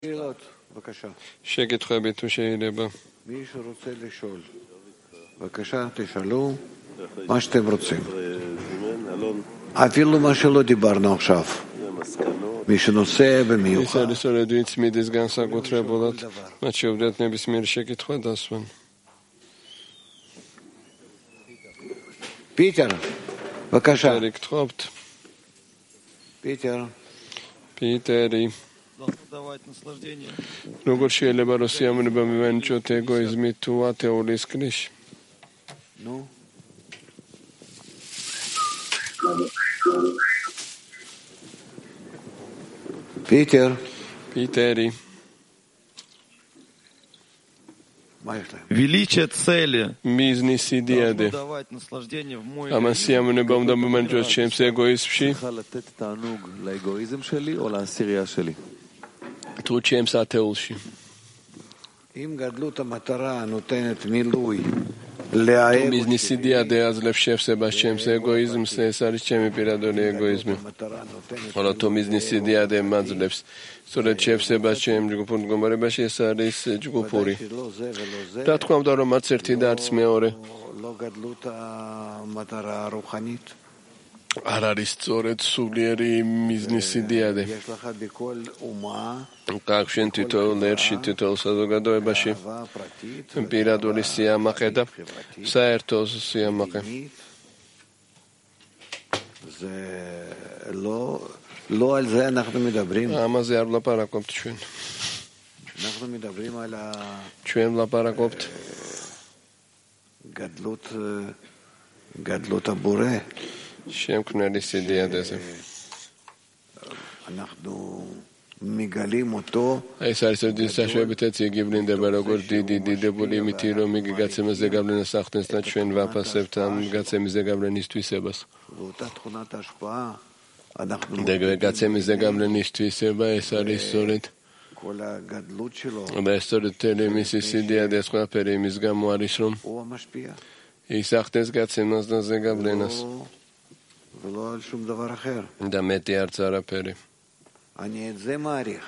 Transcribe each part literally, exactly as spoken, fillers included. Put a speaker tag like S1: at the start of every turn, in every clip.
S1: შეკითხვები თუ შეიძლება.
S2: מישהו רוצה לשאול. בבקשה, תשאלו מה שאתם רוצים. אפילו מה שלא דיברנו עכשיו. מי שנושא במיוחד.
S1: ის არის ვინც მიდის განსაკუთრებულად, მათ შეუძლიათ ნებისმიერი შეკითხვა დასვან.
S2: პიტერ, בבקשה.
S1: პიტერი გთხოვთ.
S2: პიტერ.
S1: პიტერი. როგორ შეიძლება რომ სიამოვნება მივენიჭოთ ეგოიზმით თუ ათეულის კრიში?
S2: ნუ. პიტერ.
S1: პიტერი.
S3: Величие цели.
S1: მიზნის იდეადე. ამას სიამოვნება უნდა მივენიჭოთ ჩემს ეგოიზმში. თუ ჩემს ათეულში.
S2: אם גדלות המטרה נותנת מילוי
S1: მიზნის იდეადე აძლევს შევსებას ჩემს ეგოიზმს, ეს არის ჩემი პირადული ეგოიზმი. ხოლო თუ მიზნის იდეადე მაძლევს სწორედ შევსებას ჩემ ჯგუფურ მდგომარეობაში, ეს არის ჯგუფური. რა თქმა უნდა, რომ არც ერთი და არც მეორე
S2: לא גדלות המטרה הרוחנית.
S1: არ არის სწორედ სულიერი მიზნის იდეადე.
S2: יש לך בכל אומה
S1: კავშირ თითოეულ ერში, თითოეულ საზოგადოებაში პირადული სიამაყე და საერთო სიამაყე.
S2: זה לא לא על זה אנחנו מדברים.
S1: ამაზე არ ვლაპარაკობთ ჩვენ.
S2: אנחנו מדברים על
S1: ჩვენ ვლაპარაკობთ
S2: גדלות גדלות הבורא.
S1: შემქმნელის იდეადაზე.
S2: אנחנו מגלים אותו.
S1: ეს არის ერთ საშუალებითაც იგი ვლინდება როგორც დიდი დიდებული იმითი, რომ იგი გაცემაზე გავლენას ახდენს და ჩვენ ვაფასებთ ამ გაცემაზე გავლენის თვისებას.
S2: ואותה תכונת ההשפעה אנחנו
S1: და გაცემაზე გავლენის თვისება ეს არის სწორედ
S2: כל הגדלות שלו.
S1: და სწორედ თელემისის იდეადე ეს ყველაფერი იმის გამო არის, რომ
S2: הוא המשפיע.
S1: ის ახდენს გაცემას და ზეგავლენას.
S2: ולא על שום דבר אחר.
S1: და მეტი არც არაფერი.
S2: אני את זה מעריך.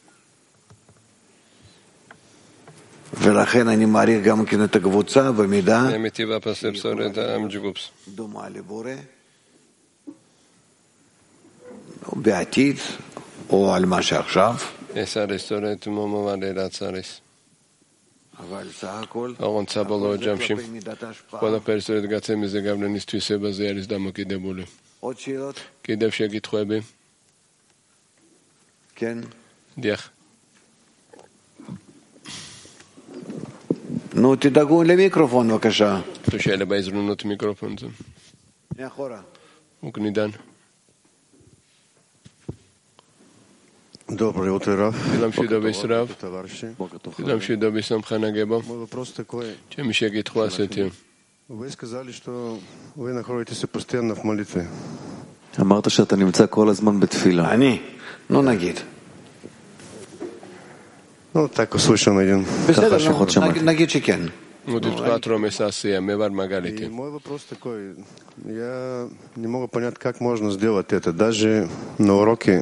S2: ולכן אני מעריך גם כן את הקבוצה במידה
S1: ამით ვაფასებ სწორედ ამ ჯგუფს.
S2: דומה לבורא. או בעתיד, או על מה שעכשיו.
S1: ეს არის სწორედ მომავალი რაც არის.
S2: אבל סך הכל
S1: ოღონდ საბოლოო ჯამში ყველაფერი სწორედ გაცემაზე გავლენის თვისებაზე არის დამოკიდებული.
S2: עוד שאלות?
S1: კიდევ შეკითხვები?
S2: כן.
S1: დიახ.
S2: נו, תדאגו למיקרופון בבקשה.
S1: თუ შეიძლება იზრუნოთ მიკროფონზე.
S2: מאחורה.
S1: უკნიდან.
S4: Доброе утро, Раф.
S1: Დილამშვიდობის Раф. დილამშვიდობის სამხანაგებო.
S4: Мой вопрос такой.
S1: ჩემი შეკითხვა ასეთია.
S4: Вы сказали, что вы находитесь постоянно в молитве.
S3: אמרת שאתה נמצא כל הזמן בתפילה.
S2: אני? נו נגיד.
S4: Ну, так услышан один.
S2: בסדר, נגיד שכן.
S1: მოდით ვთქვათ, რომ ეს ასეა, მე ვარ მაგალითი.
S4: И мой вопрос такой. Я не могу понять, как можно сделать это. Даже на уроке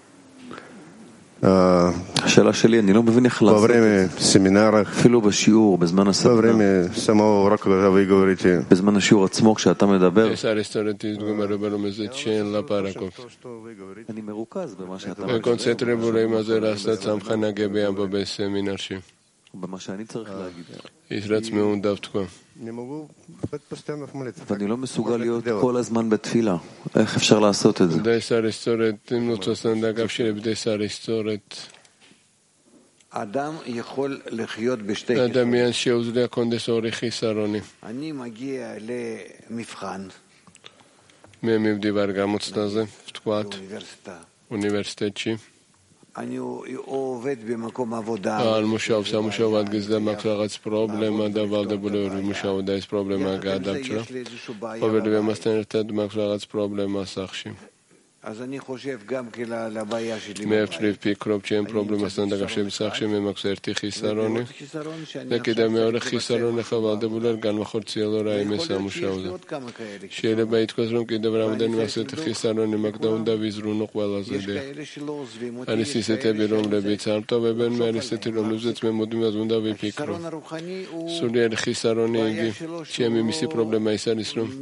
S3: השאלה שלי, אני לא מבין איך לעשות את זה. אפילו בשיעור, בזמן הסדנה. בזמן השיעור עצמו, כשאתה מדבר. אני מרוכז במה שאתה מדבר. במה שאני צריך להגיד. ואני לא מסוגל להיות כל הזמן בתפילה. איך אפשר לעשות את זה?
S2: אדם יכול לחיות בשתי חיסרונים. אני מגיע למבחן.
S1: באוניברסיטה.
S2: אני עובד במקום עבודה.
S1: על מושב, שהמושב עד גזדה מקלחת פרובלמה, דבר דבולי מושב דייס פרובלמה גדל שלה. עובד במסתנת עד מקלחת פרובלמה סחשים. მე ვფიქრობ, ვფიქრობ ჩემ პრობლემასთან დაკავშირებით სახში მე მაქვს ერთი ხისარონი და კიდევ მეორე ხისარონი ხა ვალდებული არ განვახორციელო რაიმე სამუშაოზე. შეიძლება ითქვას, რომ კიდევ რამდენიმე ასეთი ხისარონი მაქვს და უნდა ვიზრუნო ყველაზე და არის ისეთები, რომლებიც არ მტოვებენ, მე არის ისეთი, რომლებზეც მე მუდმივად უნდა ვიფიქრო. სულიერი ხისარონი იგი ჩემი მისი პრობლემა ის არის, რომ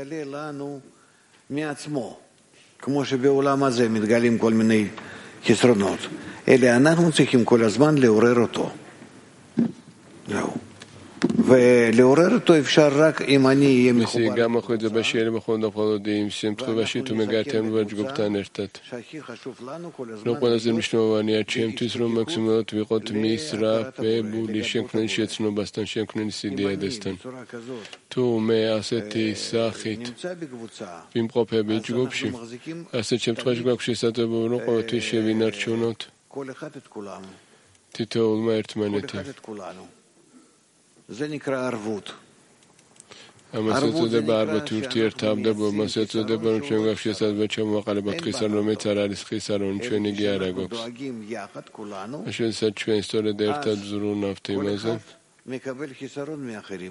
S2: כמו שבעולם הזה מתגלים כל מיני חסרונות, אלא אנחנו צריכים כל הזמן לעורר אותו. זהו. ולעורר אותו אפשר רק אם אני אהיה מחובר.
S1: גם אחרי זה בשאלה בכל הפרלודים, שמתחובה שיתו מגעתם ובג'גובתן הרתת. לא כל הזמן משנו ואני עד שם תסרו מקסימות וירות מישרה ובולי שם כנן שיצנו בסטן, שם כנן סידי הדסטן. תו מעשתי סחית. ואם פרופה בג'גובשים. עשת שם תחוש גבק שיסתו ברוך ואתי שווינר שונות. תתאול מהרת מנתם.
S2: זה נקרא ערבות.
S1: המסעצות בערבות ורתיר תעבדבו, מסעצות בערבות שם גף שיסד וצ'מו החלבת חיסרון מצרריס חיסרון שנגיע רגוקס. אשר סד שווה היסטוריה דארתת זרו נפתים הזה.
S2: מקבל חיסרון מאחרים.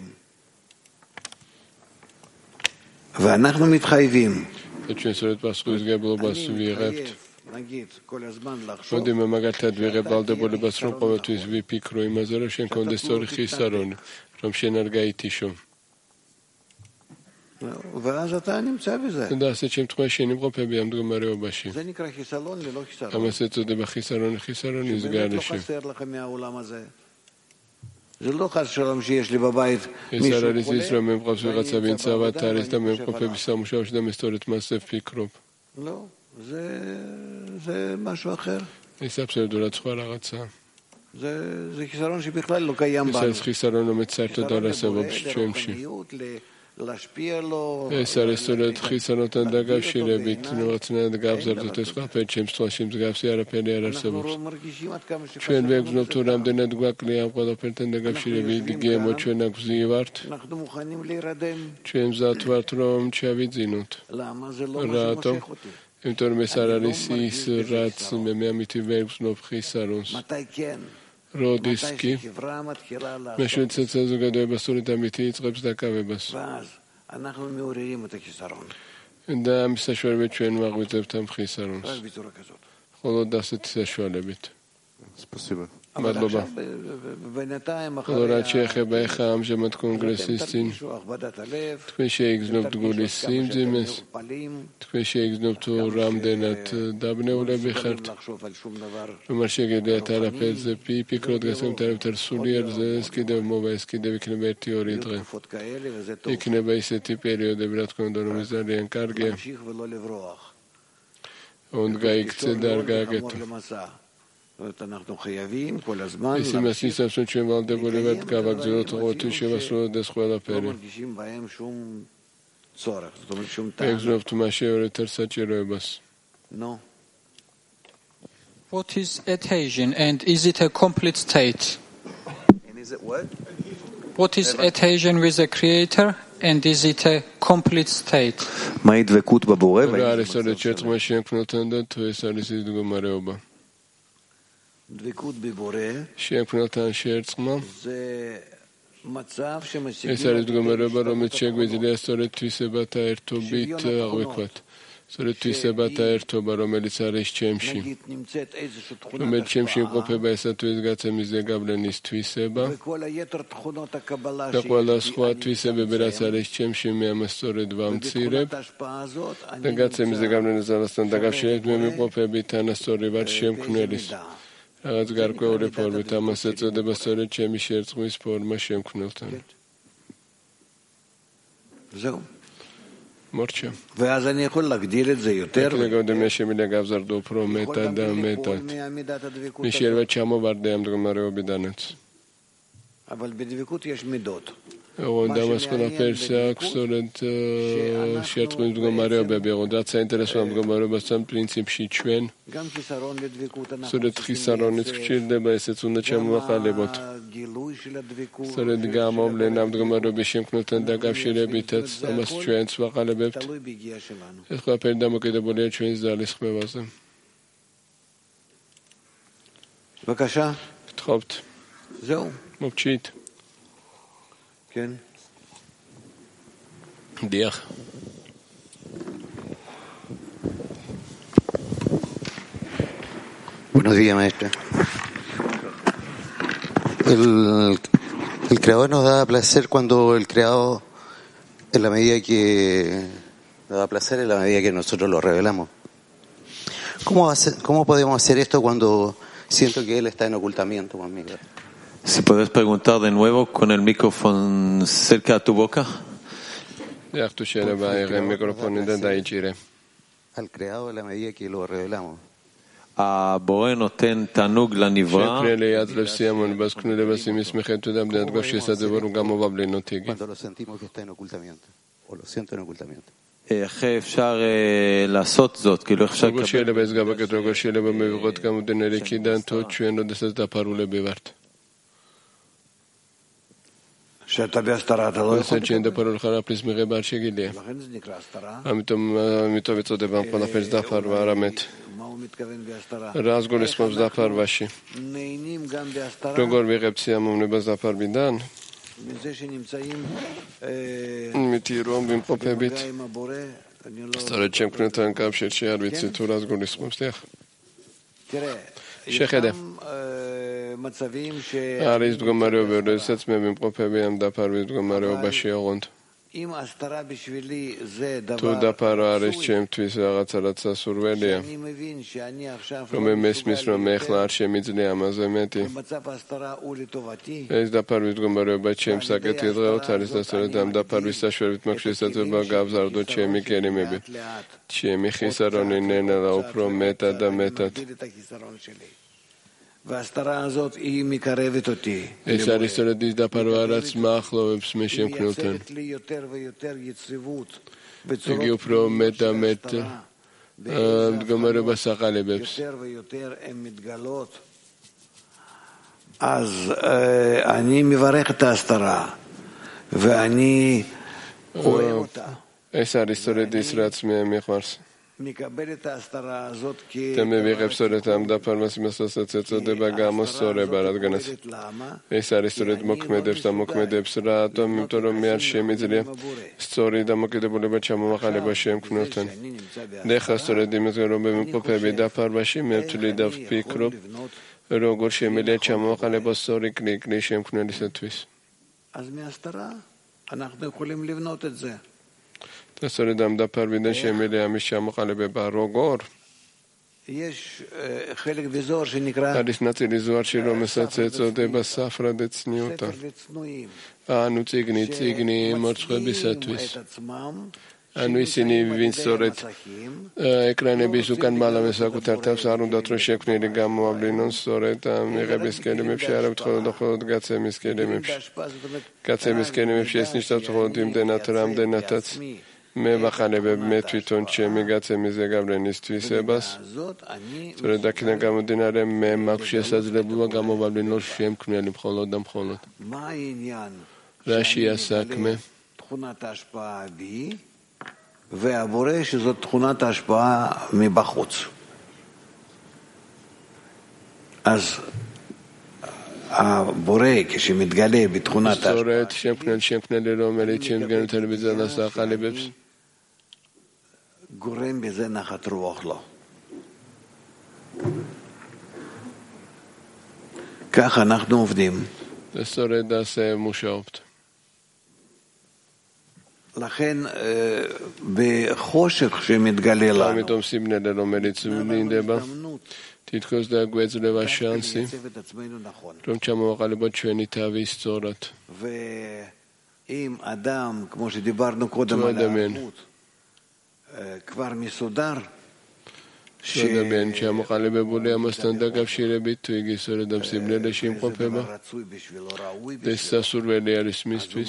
S2: ואנחנו מתחייבים.
S1: סד שווה היסטוריה פסחו יסגבלו בסבי רפת. עוד אם המגעת דבירי בלדבו לבשרום פומתו יסבי פיקרו עם הזרו שאין קונדסטורי חיסרון, רום שנרגע איתי שום.
S2: ואז אתה נמצא בזה.
S1: תדע, עשת שם תחומה שאינים רופה ביעמדו מראו בשים.
S2: זה נקרא חיסרון ללא חיסרון.
S1: המסעת זה בחיסרון לחיסרון נסגר לשם.
S2: שבאמת לא חסר לכם מהעולם הזה. זה לא חס שלום שיש לי בבית מישהו
S1: חולה. ישראל אליס ישראל ממחפש ורצה בינצה ואתר הסתם ממחפה ביסם ושאו שדם היסטורית מאסף פיקרופ.
S2: לא. זה, זה משהו אחר.
S1: זה בסדר, לצחור הרצה.
S2: זה, זה חיסרון שבכלל לא קיים בנו.
S1: זה חיסרון לא מצר תודה לסבוב שצ'משי.
S2: להשפיע לו.
S1: זה רסטולת חיסרונות הדגב שלי, ביטנו רצנה הדגב זרדות הסחפה, פד שם סטרשים דגב סיירה פדי על הסבוב. שואל ואגזנוב תורם דנה דגבה כלי אמקוד הפרטן דגב שלי, וידגיע מות שואל נגזי ורת.
S2: אנחנו מוכנים להירדם.
S1: שואל זאת ורת רום תשאבית זינות.
S2: למה זה לא מה שמושך אותי?
S1: אם תור מסרריסיס רץ במאה מטבעי גזנוב חיסרונס.
S2: מתי כן?
S1: רודיסקי. משהו צצה זו גדול בסורית אמיתי, יצחב צדקה ובס.
S2: ואז אנחנו מעוררים את החיסרון.
S1: דה מסשואל בית שאין מרבית לבטם חיסרונס.
S2: רק בצורה כזאת.
S1: חולו דסת תששואל לבית.
S4: ספסיבה.
S1: מה בבא?
S2: בינתיים
S1: חולורת שייכה באיכה אמג'מת קונגרסיסטין. תכוי שיגזנוב דגוליסים זימס. תכוי שיגזנוב תורם דנת דבנה אולי ביחרת. כלומר שגדעת על הפל זה פי פיקרות גסם תרב תרסוליר זה סקידה ומובה סקידה וקנה בי תיאורית רם. יקנה בי סטי פריוד דברת קונדונו מזריין קרגיה. ונגע יקצה דרגה גטו.
S2: אנחנו חייבים כל הזמן
S1: איסים עשיסם סון שם ולדבו לבד קו הגזירות רותי שבסרו דסחו על הפרק.
S2: לא מרגישים בהם שום צורך, זאת אומרת שום טעם.
S1: אגזנוב תמה שיור יותר סד שרוי בס.
S2: נו.
S5: What is adhesion and is it a complete state?
S3: And is it what?
S5: What is adhesion with the creator and is it a complete state?
S3: מהי דבקות בבורא?
S1: והאריסטורית שצריך משם כנותן דת ואריסטורית דגומרי אובה.
S2: דבקות בבורא
S1: שם כנותן שרצמה
S2: זה מצב שמשיגים
S1: אריסטורית דגומרי אובה לא מתשג בזילי אסטורית תפיסה בת הארטובית ארוויקות. סורית תפיסה בת הארטובה לא מליצריש צ'משי.
S2: נגיד נמצאת איזושהי
S1: לא
S2: תכונת
S1: מצ'משי
S2: השפעה
S1: קופה בעשת ויסגצה מזה גם לניס תפיסה בה.
S2: וכל היתר תכונות הקבלה
S1: לכל הסחואה תפיסה בבלצריש צ'משי מהמסורת והמצירב.
S2: ובתכונת ההשפעה הזאת אני
S1: נגצה מזה גם לנזל הסטנדגב
S2: שווה
S1: שלט
S2: בורא
S1: ממקופה ביתן הסטורי בת שם
S2: באיזה
S1: כנוליס.
S2: מידה.
S1: הרץ גרקו ולפור ותמסת צודה בסורת שמי שרצחו מספור מה שם כנותן.
S2: זהו.
S1: מורצ'ה.
S2: ואז אני יכול להגדיל את זה יותר.
S1: רק לגודם יש מלגב זרדו פרו מתה דם מתת.
S2: מעמידת הדבקות
S1: מי שרבט שמו ברדם דגמריו בדנץ.
S2: אבל בדבקות יש מידות.
S1: רודם אסכולה פרסיה כסורת שרצחו דגמריו בבירודת סאינטרסו דגמריו בסם פרינציפ שיצ'וון.
S2: גם חיסרון לדבקות אנחנו
S1: סורת חיסרון נצקשיל דבייסת סונת שמו וחלבות.
S2: הגילוי
S1: სწორედ გამოვლენა მდგომარეობის შემქმნელთან დაკავშირებითაც ამას ჩვენც ვაყალებებთ. ეს ყველაფერი დამოკიდებულია ჩვენს ძალისხმევაზე.
S2: בבקשה.
S1: გთხოვთ.
S2: זהו.
S1: მოგჩით.
S2: כן.
S1: დიახ.
S6: Buenos días, maestra. El, el creador nos da placer cuando el creado, en la medida que nos da placer, en la medida que nosotros lo revelamos. ¿Cómo, hace, cómo podemos hacer esto cuando siento que él está en ocultamiento conmigo?
S3: Si puedes preguntar de nuevo con el micrófono cerca a tu boca.
S6: Al creado en la medida que lo revelamos.
S3: הבורא נותן תענוג לנברא
S6: Cuando lo sentimos que está en ocultamiento, o lo siento en ocultamiento.
S3: איך אפשר לעשות זאת? כאילו איך אפשר
S2: שאתה בהסתרה, אתה לא יכול
S1: לקבל. ამიტომ ამიტომ ეწოდება ყველაფერს დაფარვა არამედ რას გულისხმობს დაფარვაში. როგორ ვიღებ სიამოვნებას დაფარვიდან? იმითი რომ ვიმყოფებით სწორედ ჩემთან კავშირში არ ვიცი თუ რას გულისხმობს. დიახ. შეხედე. არის მდგომარეობა, როდესაც მე ვიმყოფები ამ დაფარვის მდგომარეობაში ოღონდ. თუ დაფარვა არის ჩემთვის რაღაცა რაც სასურველია, რომ მე მესმის რომ მე ახლა არ შემიძლია ამაზე მეტი, ეს დაფარვის მდგომარეობა ჩემს საკეთილდღეოდ არის და სწორედ ამ დაფარვის საშუალებით მაქვს შესაძლებლობა გავზარდო ჩემი კერიმები, ჩემი ხისარონი ნელა უფრო მეტად და მეტად. ეს არის სწორედ ის დაფარვა, რაც მაახლოვებს მე შემქმნელთან. იგი უფრო მეტ და მეტ მდგომარეობას აყალიბებს.
S2: אז אני מברך את ההסתרה ואני אוהב אותה.
S1: ეს არის სწორედ ის, რაც მე მიყვარს. და მე ვიღებ სწორედ ამ დაფარმას იმასაც ეწოდება გამოსწორება, რადგანაც ეს არის სწორედ მოქმედებს და მოქმედებს რატომ? იმიტომ რომ მე არ შემიძლია სწორი დამოკიდებულება ჩამოვაყალიბა შემქმნელთან. და ხა სწორედ იმაზე რომ მე ვიმყოფები დაფარვაში, მე ვთვლი და ვფიქრობ, როგორ შემიძლია ჩამოვაყალიბო სწორი კლიკლი შემქმნელისათვის.
S2: אז מההסתרה אנחנו יכולים לבנות את זה.
S1: და სწორედ ამ დაფარვიდან შემიძლია ამის ჩამოყალიბება როგორ? არის ნაწილი ზოარში, რომელსაც ეწოდება საფრადე ცნიუტა. ანუ წიგნი, წიგნი მორცხვებისათვის. ანუ ისინი, ვინც სწორედ ეკრანების უკან მალავე საკუთარ თავს არ უნდათ რომ შექმნილი გამოავლინონ სწორედ ამ მიღების კელიმებში, არა მხოლოდ და მხოლოდ გაცემის კელიმებში. გაცემის კელიმებში ეს ნიშნავს მხოლოდ იმდენად, რამდენადაც მე ვაყალიბებ მე თვითონ ჩემი გაცემის ზეგავლენის თვისებას. სწორედ აქედან გამომდინარე, მე მაქვს შესაძლებლობა გამოვალინო შემქმნელი მხოლოდ და მხოლოდ. რაშია საქმე?
S2: והבורא שזאת תכונת ההשפעה מבחוץ. אז הבורא כשמתגלה בתכונת ההשפעה
S1: სწორედ შემქმნელ შემქმნელი რომელიც ჩემს განვითარებისას აყალიბებს
S2: גורם בזה נחת רוח לו. כך אנחנו עובדים.
S1: სწორედ ასე მუშაობთ.
S2: לכן בחושך שמתגלה לנו
S1: ამიტომ სიმნელე რომელიც ვლინდება თითქოს დაგვეძლევა შანსი რომ ჩამოვაყალიბოთ ჩვენი თავი სწორად.
S2: ואם אדם כמו שדיברנו קודם על הערבות כבר מסודר
S1: ადამიანი ჩამოყალიბებული ამასთან დაკავშირებით, თუ იგი სწორედ ამ სიმნელეში იმყოფება და ეს სასურველი არის მისთვის,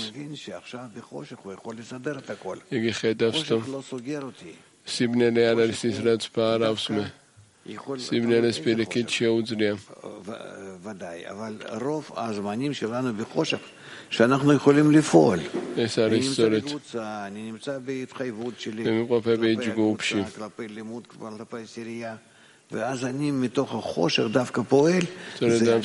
S1: იგი ხედავს, რომ სიმნელე არ არის ის, რაც ფარავს მე סיבנלס פיריקית שאוזריה.
S2: ודאי, אבל רוב הזמנים שלנו בחושך, שאנחנו יכולים לפעול. אני נמצא בקבוצה, אני נמצא בהתחייבות שלי, כלפי הקבוצה, כלפי לימוד, כלפי עשירייה, ואז אני מתוך החושך דווקא פועל.
S1: זה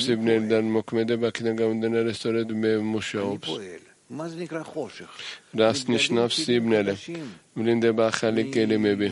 S1: אני
S2: פועל. מה זה נקרא חושך?
S1: רס נשנף סיבנלה, ולינדה באחלי כלי מבי.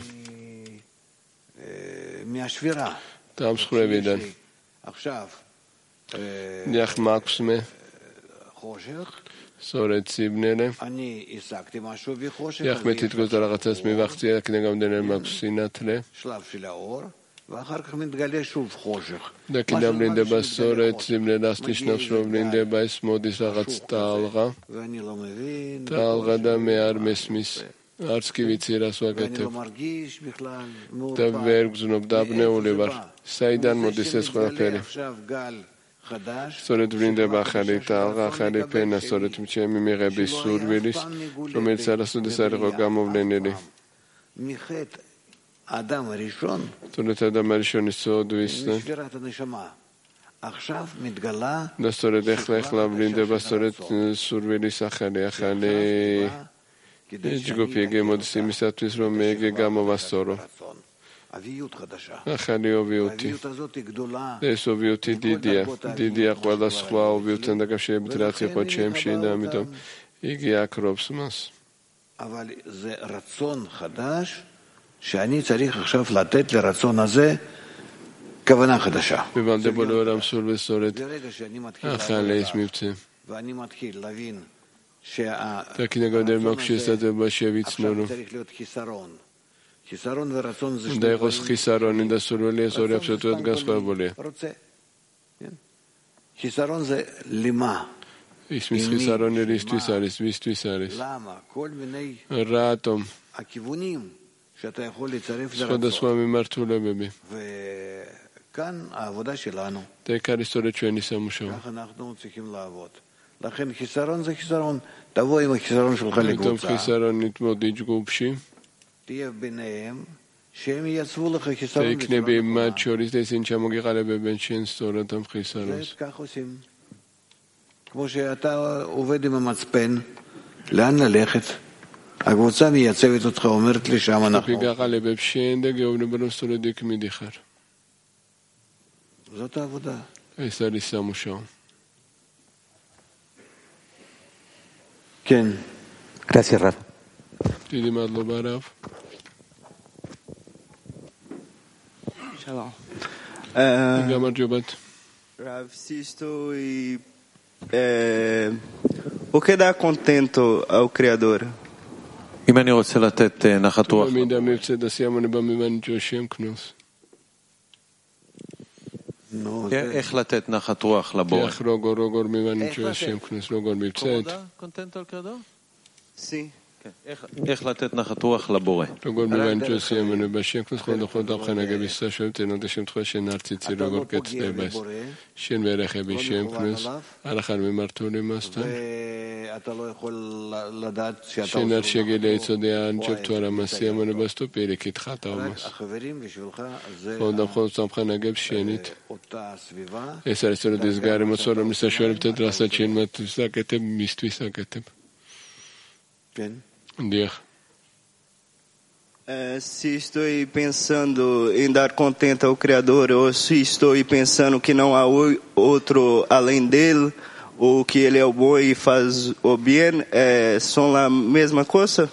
S2: מהשבירה.
S1: טעם שחורי וידן.
S2: עכשיו.
S1: דיח מקסמה.
S2: חושך.
S1: סורת סיבנלה.
S2: אני עסקתי משהו בחושך.
S1: יח מתתגוז על הרצס מבחצי, כדי גם דנל מקסינת לה.
S2: שלב של האור, ואחר כך מתגלה שוב חושך.
S1: דקי דם לינדה בסורת סיבנלה, סנשנף שלוב לינדה בייס מודיס הרץ תעלרה.
S2: ואני לא מבין.
S1: תעלרה דם מארמס מיס. ארצקי ויצירה סוג
S2: ואני
S1: כתב.
S2: לא מרגיש בכלל מעורבב.
S1: תבר גזונוב דבנה ולבר. סיידן מודיסס חולה פרי.
S2: עכשיו גל חדש.
S1: סורת ולינדה באחלי תעלרה, אחלי פנה, סורת מצ'מי מרבי סור ויליס. לא מלצה לעשות דסר רוגם ובלנלי.
S2: מחטא האדם הראשון.
S1: סורת האדם הראשון יסוד ויסטן.
S2: משבירת הנשמה. עכשיו מתגלה.
S1: דסורת איך לך לבלינדה בסורת סור ויליס אחלי, אחלי. ג'גופי גמודסי מסת ויסרו מגה גמו בסורו.
S2: אביות חדשה.
S1: אחלי אוביות.
S2: האביות הזאת היא גדולה.
S1: יש אוביות דידיה. דידיה כבודה סחואה אוביות אנדגב שבתרצי חודשם שידה מתום. הגיע קרובסמאס.
S2: אבל זה רצון חדש שאני צריך עכשיו לתת לרצון הזה כוונה חדשה.
S1: בבלדה בו לעולם סול וסורת.
S2: ברגע שאני מתחיל
S1: אחלי יש מבצע.
S2: ואני מתחיל להבין
S1: תקין גודל מקשיס את זה בשביץ לנו.
S2: עכשיו צריך להיות חיסרון. חיסרון ורצון זה
S1: די רוס חיסרון, אין דסולו לי, סורי הפשוטות גס חבולי.
S2: רוצה. חיסרון זה למה?
S1: יש מיס חיסרון אליס תוויסריס, ויס תוויסריס.
S2: למה? כל מיני
S1: רעתום.
S2: הכיוונים שאתה יכול לצרף
S1: סחוד
S2: לרצון.
S1: הסוואמי מרתו לביבי.
S2: וכאן העבודה שלנו.
S1: תקר היסטורית שאני שמו שם.
S2: כך אנחנו צריכים לעבוד. לכן חיסרון זה חיסרון. תבוא עם החיסרון שלך לקבוצה.
S1: טוב חיסרון נתמוד יגובשי.
S2: תהיה ביניהם, שהם יעצבו לך חיסרון.
S1: תקנה בימד שוריס דסין שהמוגירה לבן שאין סטורתם חיסרון.
S2: כך עושים. כמו שאתה עובד עם המצפן, לאן ללכת? הקבוצה מייצבת אותך, אומרת לי שם אנחנו.
S1: פיגרה לבן שאין דגאו נבלו סטורדיק מדיחר.
S2: זאת העבודה.
S1: עשר לי שמו שם.
S2: כן.
S6: Gracias, Rafa.
S1: תידי מעד לא בערב.
S7: Shalom.
S1: גם ארג'ובת.
S7: Rav, se estou e, é, o que dá contento ao Criador?
S3: אם אני רוצה לתת נחת רוח,
S1: מידע מבצע דסיימו נבא ממנו ג'ושם כנוס.
S3: איך לתת נחת רוח לבורא?
S1: איך רוגור רוגור ממנו ג'ושם כנוס רוגור מבצעת.
S7: Sim.
S3: איך לתת נחת רוח לבורא?
S1: רוגור ממנו ג'ושם מנו בשם כנוס חוד חוד דבחה נגב ישראל שואל תנות השם תחוי שנרציצי רוגור קץ דבס. שן ורכב בשם כנוס. הלכה ממרתו למסתן.
S2: ואתה לא יכול לדעת שאתה עושה.
S1: שנר שגיל יצודי האנג'וב תואר המסיה מנו בסטו פיריק התחת העומס.
S2: החברים בשבילך זה
S1: חוד דבחה סמכה נגב שיינית.
S2: אותה סביבה.
S1: עשר עשר דסגר עם הסור המסה שואל בתת רסת שאין מתפיסה כתב מסתפיסה כתב.
S2: כן.
S1: דיח.
S7: É, se estou pensando em dar contento ao Criador, ou se estou pensando que não há outro além dele, ou que ele é o bom e faz o bem, é, são a mesma coisa?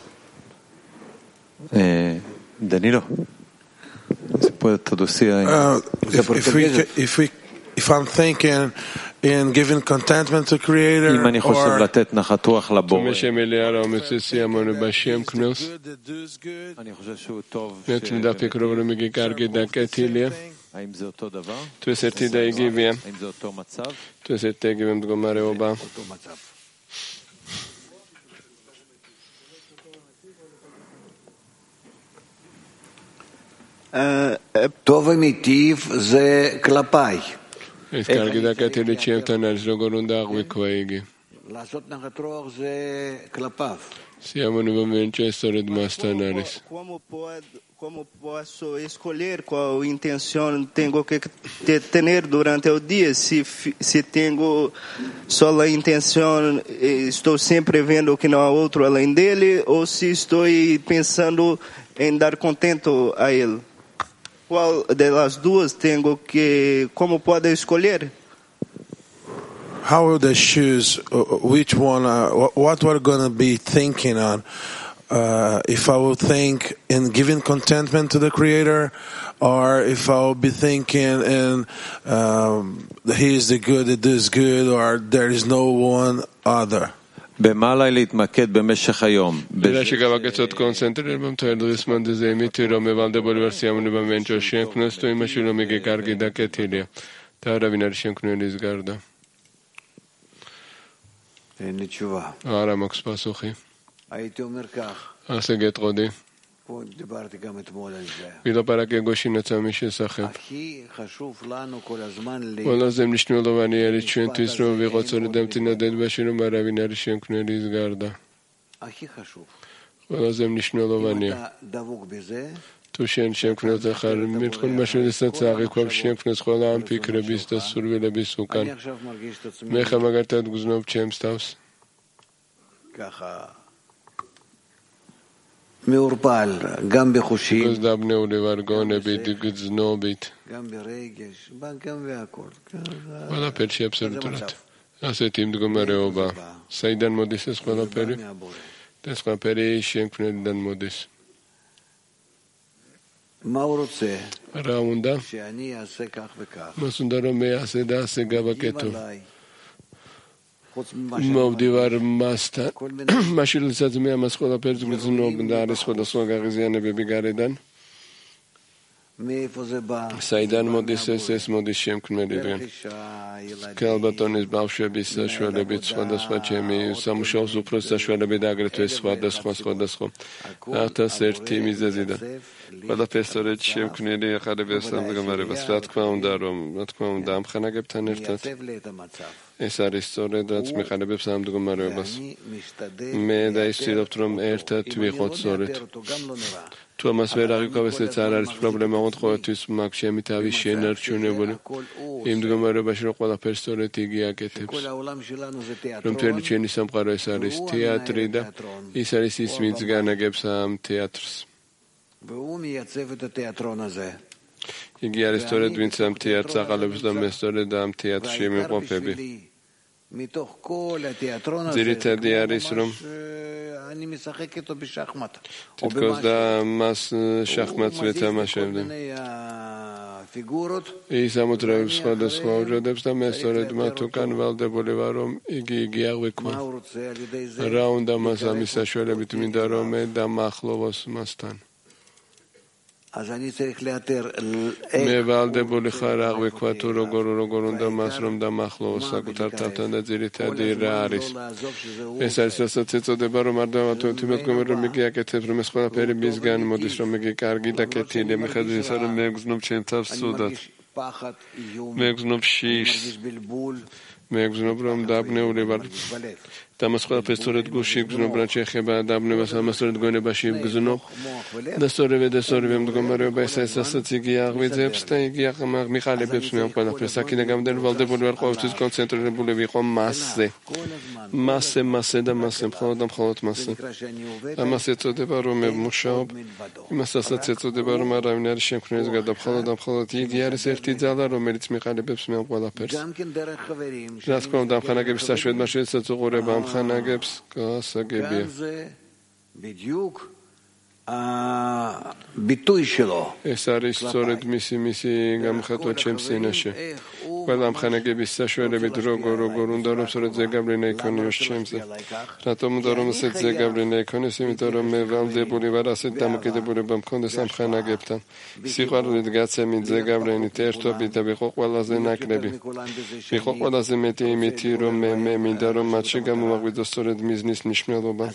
S3: Eh, Danilo, se puede traducir en...
S8: Uh, if, if, we, if, we, if I'm thinking in giving contentment to Creator,
S3: אם אני חושב לתת נחת רוח לבורא, אני חושב שהוא טוב, האם זה אותו דבר? האם זה אותו מצב?
S2: אותו מצב. טוב ומיטיב זה כלפיי. לעשות נחת רוח זה כלפיו.
S1: Siamo nuovamente storia di Mastanaris.
S7: Como pode, como posso escolher qual intenção tenho que ter durante o dia? Se se tenho só a intenção, estou sempre vendo que não há outro além dele, ou se estou pensando em dar contento a ele? Qual das duas tenho que, como pode escolher?
S8: How will they choose which one, uh, what we're going to be thinking on? Uh, if I will think in giving contentment to the Creator, or if I will be thinking in um, He is the good that does good, or there is no one other.
S1: Bine și că să te concentrezi pe toate lucrurile de zi, mi te rog, eval de bolversia unui moment ce și încă nu stoi mai și nu mi e cargi da chetilia. Te ravină și încă nu ești garda. Ara max pasuchi. Asta get rodi. Vila para que goshina tsamish saheb. Wala zem nishnu lovani ali chent isro vi gotsol demtina ded bashinu maravina rishen knelis garda. Wala zem nishnu lovani. Tu shen shen knes zakhar mit khol mashul satsaqi kob shen knes khola am fikre bis das sur vela bisukan. Me khamagat ad guznob chemstaus.
S2: מעורפל, גם בחושים,
S1: גזדבנו לברגונה בגזנו בית.
S2: גם ברגש, גם בהכל.
S1: וואלה פרשי אבסולוטולת. עשיתים דגומרי אובה. סיידן מודיס אסכולה פרי. תסכולה פרי שם כנדן מודיס.
S2: מה הוא רוצה?
S1: ראונדה.
S2: שאני אעשה כך וכך.
S1: מסונדרו מייעשה דעשה גבה כתוב. מובדיבר מסתן. משהו לצאת מהמסכולה פרץ גזנו בנדארס חודסו גרזיאנה בביגרדן.
S2: מאיפה זה בא?
S1: סיידן מודיס אסס מודיס שם כנדן. Kalbatonis bavšebis švele bit svada svačemi samo šao su prosta švele bit agreto svada svada svada. Ata serti mi zazida. Vada pestore čem knedi khade besam gamare basvat kvam darom, vat kvam dam khana gebtan ertat. Es არის სწორედ რაც მეხარებებს ამ მდგომარეობას. მე და ის ვცდილობ ერთად ვიყოთ სწორედ. თუ ამას ვერ აღიქვამს, ეს არ არის პრობლემა, ოღონდ ყოველთვის მაგ ჩემი თავი შენარჩუნებული. იმ მდგომარეობაში რომ ყველაფერს სწორედ იგი აკეთებს. რომ მთელი ჩვენი სამყარო ეს არის თეატრი და ის არის ის ვინც განაგებს ამ თეატრს. იგი არის სწორედ ვინც ამ თეატრს აყალებს და მე სწორედ ამ თეატრში მიმყოფები. ძირითადი არის რომ თითქოს და მას შახმატს ვეთამაშებდი. ის ამოძრავებს სხვადასხვა უჯრედებს და მე სწორედ მათ უკან ვალდებული ვარ რომ იგი იგი აღვიქვა. რა უნდა მას ამის საშუალებით მინდა რომ მე დამახლოვოს მასთან. მე ვალდებული ხარ აღვიქვა თუ როგორ როგორ უნდა მას რომ დამახლოვოს საკუთარ თავთან და ძირითადი რა არის. ეს არის რასაც ეწოდება რომ არ დავათვალოთ იმეთგომ რომ იგი აკეთებს რომ ეს ყველაფერი მისგან მოდის რომ იგი კარგი და კეთილია მიხედვით ისა რომ მე გზნობ ჩემ თავს სუდად. მე გზნობ შიშს. მე გზნობ რომ დაბნეული ვარ. და მას ყველაფერს სწორედ გულში გზნობ რა შეეხება დაბნევას ამას სწორედ გონებაში გზნობ და სწორედ და სწორედ მდგომარეობა ეს ასაც იგი აღვიძებს და იგი მიყალებებს მე ყველაფერს აქედან გამომდინარე ვალდებული ვარ ყოველთვის კონცენტრირებული ვიყო მასზე მასზე მასზე და მასზე მხოლოდ და მხოლოდ მასზე ამას ეწოდება რომ მე მუშაობ იმასაც ეწოდება რომ არავინ არის შემქმნელის გარდა მხოლოდ და მხოლოდ იგი არის ერთი ძალა რომელიც მიყალებებს მე ყველაფერს რა თქმა უნდა ამხანაგების საშუალებით მაშინაც უყურება ხანაგებს გასაგებია. ეს არის სწორედ მისი მისი გამოხატვა ჩემს სცენაში. ყველა ამხანაგების საშუალებით როგორ როგორ უნდა რომ სწორედ ზეგავლენა იქონიოს ჩემზე. რატომ უნდა რომ ესეც ზეგავლენა იქონიოს? იმიტომ რომ მე ვალდებული ვარ ასეთ დამოკიდებულება მქონდეს ამხანაგებთან. სიყვარულით გაცემით ზეგავლენით ერთობით და ვიყო ყველაზე ნაკლები. ვიყო ყველაზე მეტი იმითი რომ მე მე მინდა რომ მათში გამომაღვიძოს სწორედ მიზნის მნიშვნელობა.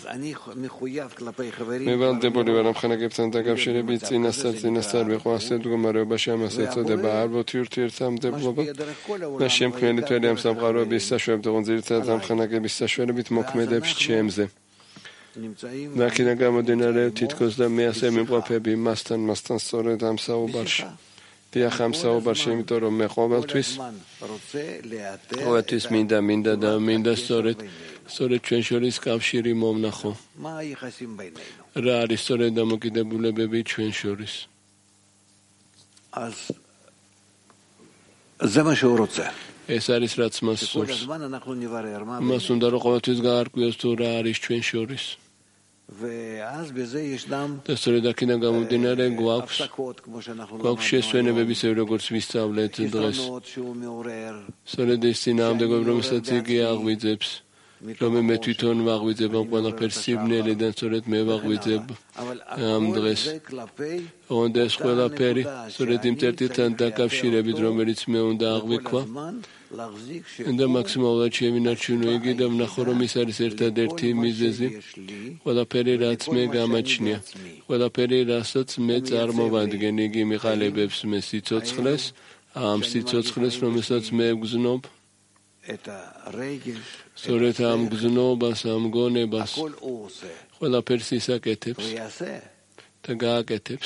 S1: მე ვალდებული ვარ ამხანაგებთან დაკავშირებით წინასწარ წინასწარ ვიყო ასეთ მდგომარეობაში ამას ეწოდება ალბათ ურთიერთსამდებლობა და შემქმნელი თველი ამ სამყაროების საშუალებით ოღონდ ძირითადად ამხანაგების საშუალებით მოქმედებს ჩემზე. Nakina გამომდინარე თითქოს და მე ასე მიმყოფები მასთან მასთან სწორედ ამ საუბარში. დიახ, ამ საუბარში, იმიტომ რომ მე ყოველთვის ყოველთვის მინდა მინდა და მინდა სწორედ სწორედ ჩვენ შორის კავშირი მომნახო. რა არის სწორედ დამოკიდებულებები ჩვენ შორის? ეს არის რაც მას სურს. მას უნდა რომ ყოველთვის გაარკვიოს თუ რა არის ჩვენ შორის. და სწორედ აქედან გამომდინარე გვაქვს გვაქვს შესვენებები, როგორც ვისწავლეთ დღეს. სწორედ ეს წინააღმდეგობა, რომელსაც იგი აღვიძებს, რომ მე თვითონ ვაღვიძებ ამ ყველაფერს სიბნელიდან, სწორედ მე ვაღვიძებ ამ დღეს. ოღონდ ეს ყველაფერი სწორედ იმ წერტილთან დაკავშირებით, რომელიც მე უნდა აღვიქვა და მაქსიმალურად შევინარჩუნო იგი და ვნახო, რომ ის არის ერთადერთი მიზეზი. ყველაფერი, რაც მე გამაჩნია, ყველაფერი, რასაც მე წარმოვადგენ, იგი მიყალებებს მე სიცოცხლეს, ამ სიცოცხლეს, რომელსაც მე ვგზნობ. სწორედ ამ გზნობას, ამ გონებას ყველაფერს ისაკეთებს და გააკეთებს.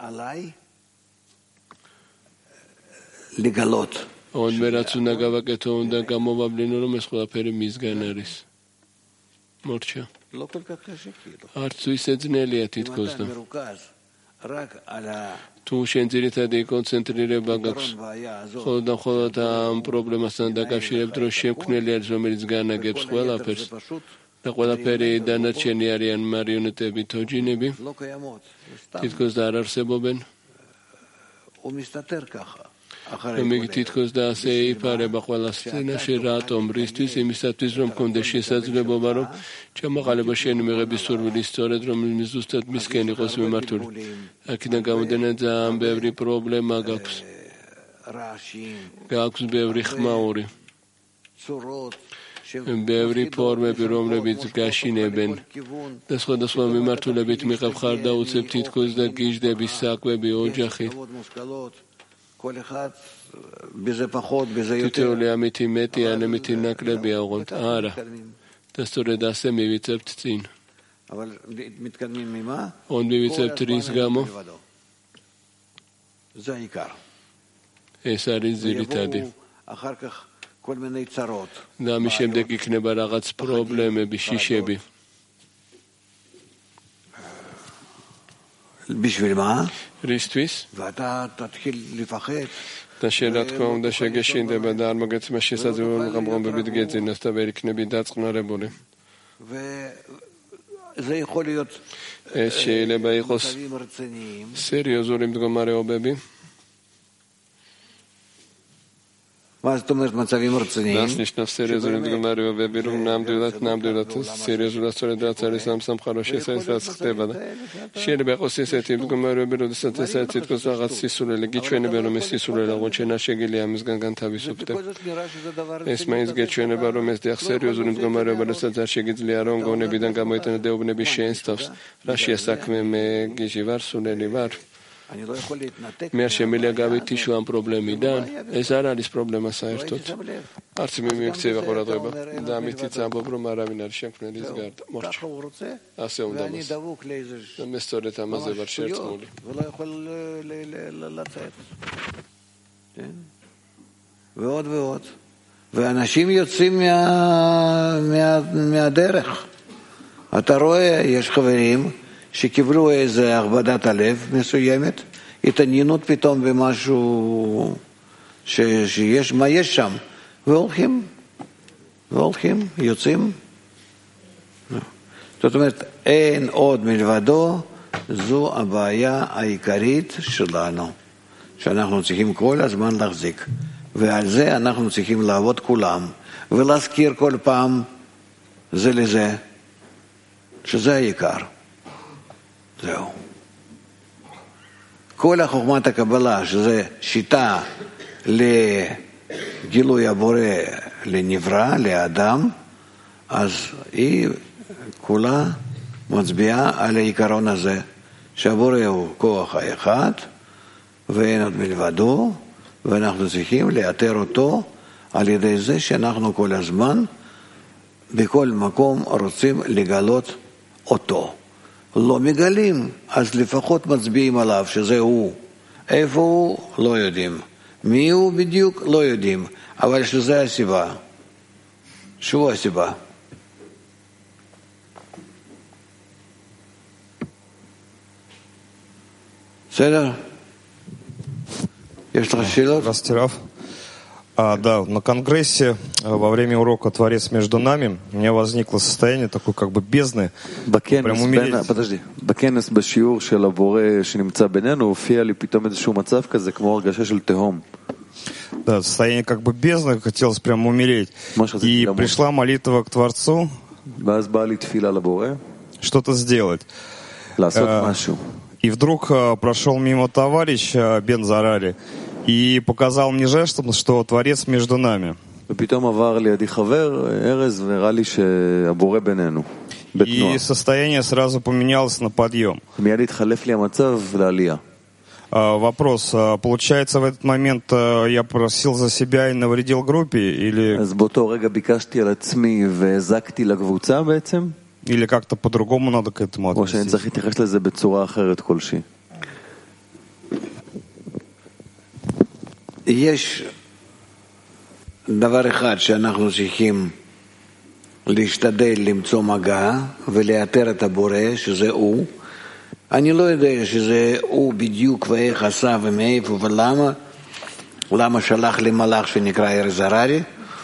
S1: ოღონდ მე რაც უნდა გავაკეთო, უნდა გამოვავლინო, რომ ეს ყველაფერი მისგან არის. მორჩა. არც ისე ძნელია თითქოს და თუ შენ ძირითადი კონცენტრირება გაქვს მხოლოდ და მხოლოდ ამ პრობლემასთან დაკავშირებით, რომ შემქმნელი არის, რომელიც განაგებს ყველაფერს და ყველაფერი დანარჩენი არიან მარიონეტები, თოჯინები, თითქოს და არ არსებობენ. რომ იგი თითქოს და ასე იფარება ყველა სცენაში, რატომ? რისთვის? იმისათვის, რომ მქონდეს შესაძლებლობა, რომ ჩამოყალიბება შენი მიღების სურვილი სწორედ, რომ ზუსტად მისკენ იყოს მიმართული. აქედან გამომდინარე ძალიან ბევრი პრობლემა გაქვს. გაქვს ბევრი ხმაური, ბევრი ფორმები, რომლებიც გაშინებენ და სხვადასხვა მიმართულებით მიყავ ხარ და უცებ თითქოს და გიჟდები, საკვები, ოჯახი. თითოეული ამითი მეტი ან ამითი ნაკლებია, ოღონდ არა. და სწორედ ასე მივიწევთ წინ. ოღონდ მივიწევთ რის გამო? ეს არის ძირითადი. და ამის შემდეგ იქნება რაღაც პრობლემები, შიშები. რისთვის? და შენ რა თქმა უნდა შეგეშინდება და არ მოგეცემა შესაძლებლობა გამყომებით გეძინოს და ვერ იქნები დაწყნარებული. ეს შეიძლება იყოს სერიოზული მდგომარეობები. მას ნიშნავს სერიოზული მდგომარეობები, რომ ნამდვილად ნამდვილად სერიოზულად სწორედ რაც არის ამ სამყაროში, ეს არის რაც ხდება და შეიძლება იყოს ესეთი მდგომარეობები, როდესაც ეს არის თითქოს რაღაც სისულელი, გიჩვენება, რომ ეს სისულელი აღარ შენ არ შეგიძლია ამისგან განთავისუფლდე. ეს მაინც გეჩვენება, რომ ეს დიახ სერიოზული მდგომარეობა, როდესაც არ შეგიძლია რომ გონებიდან გამოიტანო დეუბნები შენს თავს. რაშია საქმე? მე გიჟი ვარ, სულელი ვარ. მე არ შემიძლია გავითიშო ამ პრობლემიდან. ეს არ არის პრობლემა საერთოდ. არც მე მიექცევა ყურადღება და ამითიც ამბობ, რომ არავინ არის შემქმნელი ის გარდა. მორჩა. ასე უნდა მას. და მე სწორედ ამაზე ვარ შერწყმული.
S2: ועוד ועוד. ואנשים יוצאים מהדרך. אתה רואה, יש חברים שקיבלו איזה הכבדת הלב מסוימת, התעניינות פתאום במשהו ש, שיש, מה יש שם, והולכים, והולכים, יוצאים. זאת אומרת, אין עוד מלבדו, זו הבעיה העיקרית שלנו, שאנחנו צריכים כל הזמן להחזיק, ועל זה אנחנו צריכים לעבוד כולם, ולהזכיר כל פעם זה לזה, שזה העיקר. זהו. כל החוכמת הקבלה, שזה שיטה לגילוי הבורא לנברא, לאדם, אז היא כולה מצביעה על העיקרון הזה, שהבורא הוא כוח האחד, ואין עוד מלבדו, ואנחנו צריכים לאתר אותו על ידי זה שאנחנו כל הזמן, בכל מקום רוצים לגלות אותו. לא מגלים, אז לפחות מצביעים עליו שזה הוא. איפה הוא? לא יודעים. מי הוא בדיוק? לא יודעים. אבל שזה הסיבה. שהוא הסיבה. בסדר? יש לך שאלות?
S9: Здравствуйте, Раф. А, да, на конгрессе во время урока «Творец между нами» у меня возникло состояние такой как бы бездны, прям умереть.
S3: подожди, בכנס בשיעור של הבורא שנמצא בינינו הופיע לי פתאום איזשהו מצב כזה כמו הרגשה של תהום.
S9: Да, состояние как бы бездны, хотелось прям умереть. И пришла молитва к Творцу
S3: ואז באה לי תפילה לבורא,
S9: что-то сделать.
S3: לעשות משהו.
S9: И вдруг прошел мимо товарищ Бен Зарари и показал мне жестом, что Творец между нами.
S3: ופתאום עבר לידי חבר, ארז, והראה לי שהבורא בינינו.
S9: И состояние сразу поменялось на подъем.
S3: מיד התחלף לי המצב לעלייה.
S9: Вопрос. Получается, в этот момент я просил за себя и навредил группе? Или...
S3: אז באותו רגע ביקשתי על עצמי והזקתי לקבוצה בעצם?
S9: Или как-то по-другому надо к этому относиться?
S3: או שאני צריך להתייחס לזה בצורה אחרת כלשהי?
S2: יש דבר אחד שאנחנו צריכים להשתדל למצוא מגע ולאתר את הבורא, שזה הוא. אני לא יודע שזה הוא בדיוק ואיך עשה ומאיפה ולמה. למה שלח לי מלאך שנקרא ארז הררי,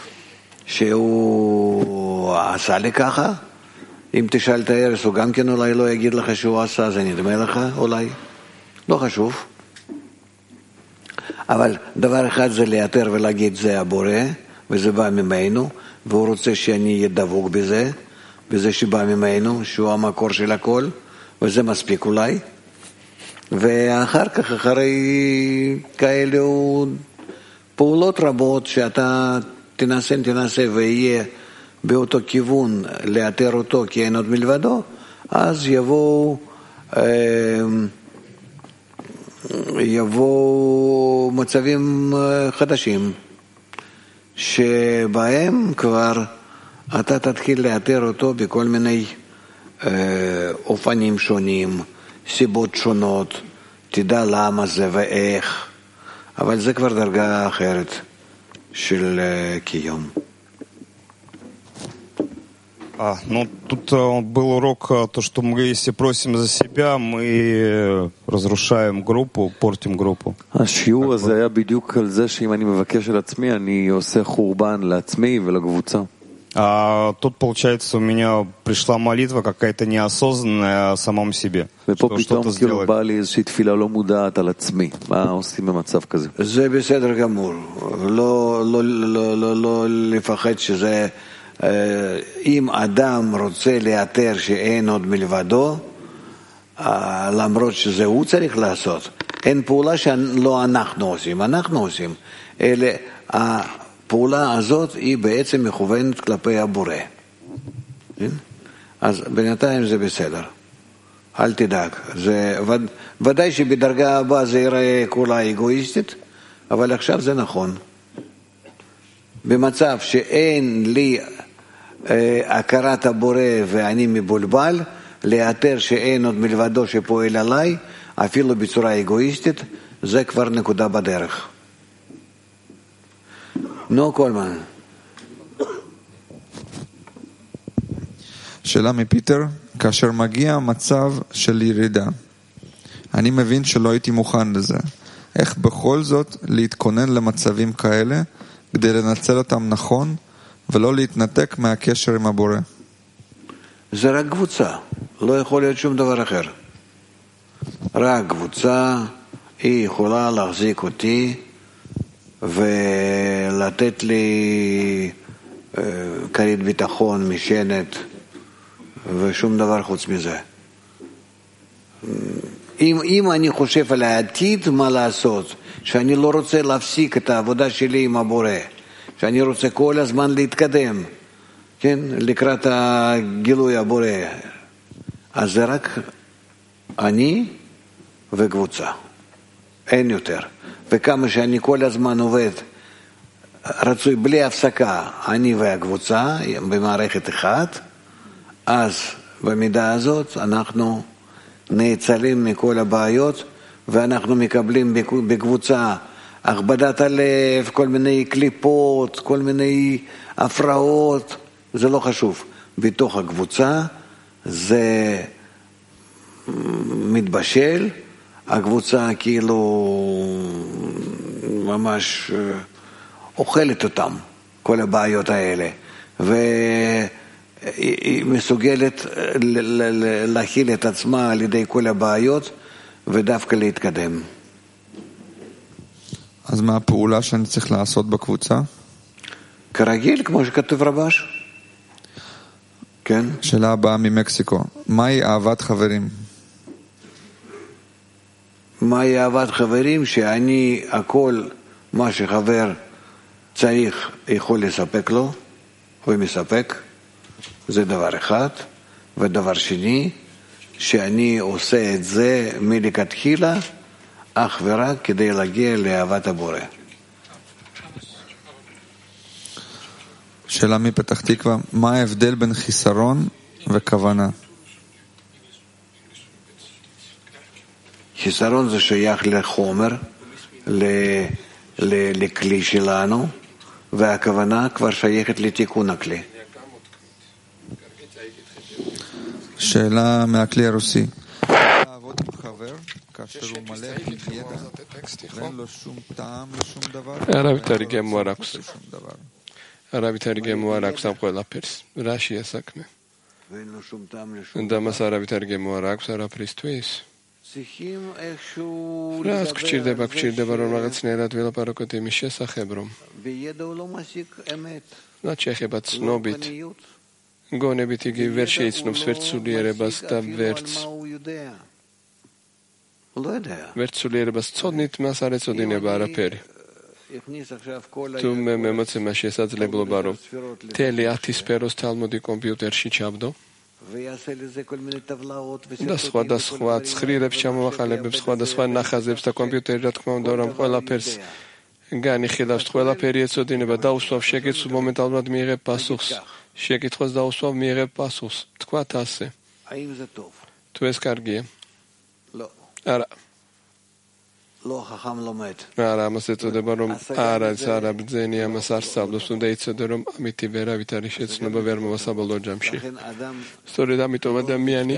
S2: שהוא עשה לי ככה. אם תשאל את הארז, הוא גם כן אולי לא יגיד לך שהוא עשה, זה נדמה לך אולי. לא חשוב. אבל דבר אחד זה לאתר ולהגיד זה הבורא, וזה בא ממנו, והוא רוצה שאני אהיה דבוק בזה, בזה שבא ממנו, שהוא המקור של הכל, וזה מספיק אולי. ואחר כך, אחרי כאלו פעולות רבות שאתה תנסה, תנסה ויהיה באותו כיוון לאתר אותו כי אין עוד מלבדו, אז יבואו יבואו מצבים חדשים שבהם כבר אתה תתחיל לאתר אותו בכל מיני אופנים שונים, סיבות שונות, תדע למה זה ואיך, אבל זה כבר דרגה אחרת של קיום.
S9: А, ну, тут а, был урок, а, то, что мы, если просим за себя, мы разрушаем группу, портим группу.
S3: השיעור הזה היה בדיוק על זה שאם אני מבקש על עצמי, אני עושה חורבן לעצמי ולקבוצה.
S9: А тут, получается, у меня пришла молитва какая-то неосознанная о самом себе.
S3: ופה פתאום כאילו בא לי איזושהי תפילה לא מודעת על עצמי. מה עושים במצב כזה?
S2: זה בסדר גמור. לא, לא, לא, לא, לא לפחד שזה... אם אדם רוצה לאתר שאין עוד מלבדו, למרות שזה הוא צריך לעשות, אין פעולה שלא אנחנו עושים, אנחנו עושים. אלא הפעולה הזאת היא בעצם מכוונת כלפי הבורא. אז בינתיים זה בסדר. אל תדאג. זה, ודאי שבדרגה הבאה זה ייראה כולה אגואיסטית, אבל עכשיו זה נכון. במצב שאין לי הכרת הבורא ואני מבולבל, לאתר שאין עוד מלבדו שפועל עליי, אפילו בצורה אגואיסטית, זה כבר נקודה בדרך. נו, קולמן.
S10: שאלה מפיטר, כאשר מגיע מצב של ירידה, אני מבין שלא הייתי מוכן לזה. איך בכל זאת להתכונן למצבים כאלה, כדי לנצל אותם נכון, ולא להתנתק מהקשר עם הבורא?
S2: זה רק קבוצה, לא יכול להיות שום דבר אחר. רק קבוצה, היא יכולה להחזיק אותי ולתת לי כרית ביטחון משנת ושום דבר חוץ מזה. אם, אם אני חושב על העתיד מה לעשות, שאני לא רוצה להפסיק את העבודה שלי עם הבורא, שאני רוצה כל הזמן להתקדם, כן, לקראת הגילוי הבורא, אז זה רק אני וקבוצה, אין יותר. וכמה שאני כל הזמן עובד, רצוי בלי הפסקה, אני והקבוצה במערכת אחת, אז במידה הזאת אנחנו נאצלים מכל הבעיות ואנחנו מקבלים בקבוצה הכבדת הלב, כל מיני קליפות, כל מיני הפרעות, זה לא חשוב. בתוך הקבוצה זה מתבשל, הקבוצה כאילו ממש אוכלת אותם, כל הבעיות האלה, והיא מסוגלת להכיל את עצמה על ידי כל הבעיות ודווקא להתקדם.
S10: אז מה הפעולה שאני צריך לעשות בקבוצה?
S2: כרגיל, כמו שכתוב רבש. כן?
S10: שאלה הבאה ממקסיקו. מהי אהבת חברים?
S2: מהי אהבת חברים? שאני, הכל מה שחבר צריך יכול לספק לו, הוא מספק. זה דבר אחד. ודבר שני, שאני עושה את זה מלכתחילה, אך ורק כדי להגיע לאהבת הבורא.
S10: שאלה מפתח תקווה, מה ההבדל בין חיסרון וכוונה?
S2: חיסרון זה שייך לחומר, לכלי שלנו, והכוונה כבר שייכת לתיקון הכלי.
S10: שאלה מהכלי הרוסי. לעבוד עם חבר כאשר הוא מלא ידע ואין לו שום טעם לשום דבר?
S1: הרב תרגם ווארקס. הרב תרגם ווארקס am ყველა ფერს. რაშია საქმე? და მას არაბი თარგემო არ აქვს არაფრისთვის. რას გჭირდება, გჭირდება რომ რაღაცნაირად ველაპარაკოთ იმის შესახებ, რომ რაც შეეხება ცნობით, გონებით იგი ვერ შეიცნობს ვერც სულიერებას და ვერც ვერც სულიერებას ცოდნით მას არ ეწოდინება არაფერი. თუ მე მემოცემა შესაძლებლობა რომ მთელი ათი სფეროს თალმუდი კომპიუტერში ჩავდო და სხვადასხვა ცხრილებს ჩამოვახალებებს, სხვადასხვა ნახაზებს და კომპიუტერი რა თქმა უნდა რომ ყველაფერს განიხილავს, ყველაფერი ეწოდინება, დაუსვავ შეკითხვას, მომენტალურად მიიღებ პასუხს, შეკითხვას დაუსვავ, მიიღებ პასუხს. თქვათ ასე. თუ ეს კარგია? არა. არა, ამას ეწოდება რომ არ არის არაბძენი, ამას არ სწავლობს, უნდა იცოდე რომ ამით ვერავით არის შეცნობა ვერ მოვა საბოლოო ჯამში. სწორედ ამიტომ ადამიანი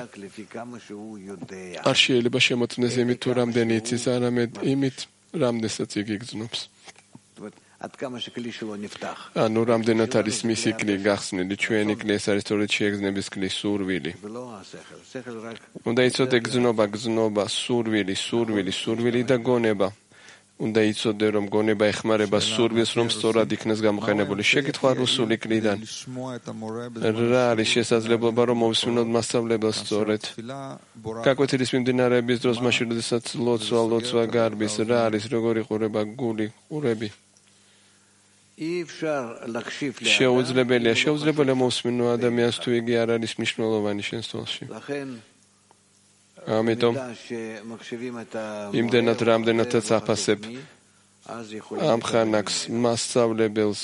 S1: არ შეიძლება შემოწმდეს იმით თუ რამდენი იცის, არამედ იმით რამდენსაც იგი გრძნობს. ანუ რამდენად არის მისი კლი გახსნილი, ჩვენი კლი ეს არის სწორედ შეეგზნების კლი, სურვილი. უნდა იცოდე გრძნობა, გრძნობა, სურვილი, სურვილი, სურვილი და გონება. უნდა იცოდე რომ გონება ეხმარება სურვილს, რომ სწორად იქნას გამოყენებული. შეკითხვა რუსული კლიდან. რა არის შესაძლებლობა რომ მოვისმინოთ მასწავლებელს სწორედ? გაკვეთილის მიმდინარეების დროს, მაშინ როდესაც ლოცვა, ლოცვა გარბის, რა არის, როგორი ყურება, გული, ყურები? შეუძლებელია, შეუძლებელია მოვსმინო ადამიანს თუ იგი არ არის მნიშვნელოვანი შენ სტოლში. ამიტომ იმდენად რამდენადაც აფასებ ამ ხანაკს მასწავლებელს,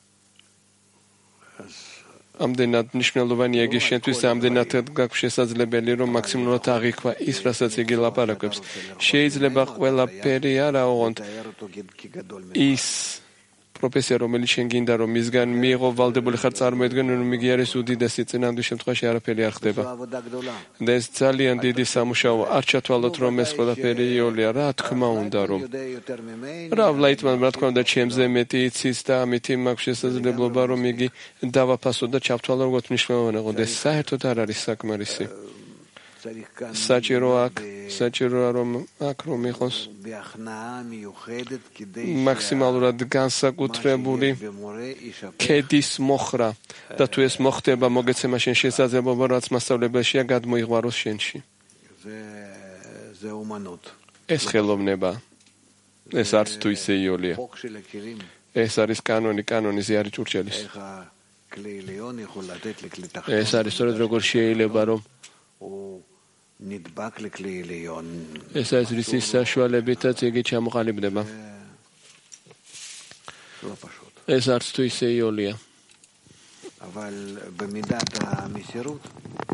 S1: ამდენად მნიშვნელოვანია იგი შენთვის, ამდენად გაქვს შესაძლებელი რომ მაქსიმალურად აღიქვა ის, რასაც იგი ლაპარაკობს. შეიძლება ყველაფერი არა ოღონდ ის პროფესია, რომელიც შენ გინდა რომ მისგან მიიღო ვალდებული ხარ, წარმოედგენ რომ იგი არის უდიდესი, წინანდ შემთხვევაში არაფერი არ ხდება. და ეს ძალიან დიდი სამუშაო, არ ჩათვალოთ რომ ეს ყველაფერი იოლია, რა თქმა უნდა რომ რა ვლაიტმან რა თქმა უნდა ჩემზე მეტი იცის და ამით მაქვს შესაძლებლობა რომ იგი დავაფასო და ჩავთვალო როგორც მნიშვნელოვანი ყოდეს. საერთოდ არ არის საკმარისი. საჭირო აქ, საჭიროა რომ აქ რომ იყოს მაქსიმალურად განსაკუთრებული ქედის მოხრა და თუ ეს მოხდება, მოგეცემა შენ შესაძლებლობა, რაც მასწავლებელშია გადმოიღვაროს შენში. ეს ხელოვნება, ეს არც თუ ისე იოლია. ეს არის კანონი, კანონი ზიარი ჭურჭელის. ეს არის სწორედ როგორ შეიძლება რომ ეს არის რისის საშუალებითაც იგი ჩამოყალიბდება. ეს არც თუ ისე იოლია.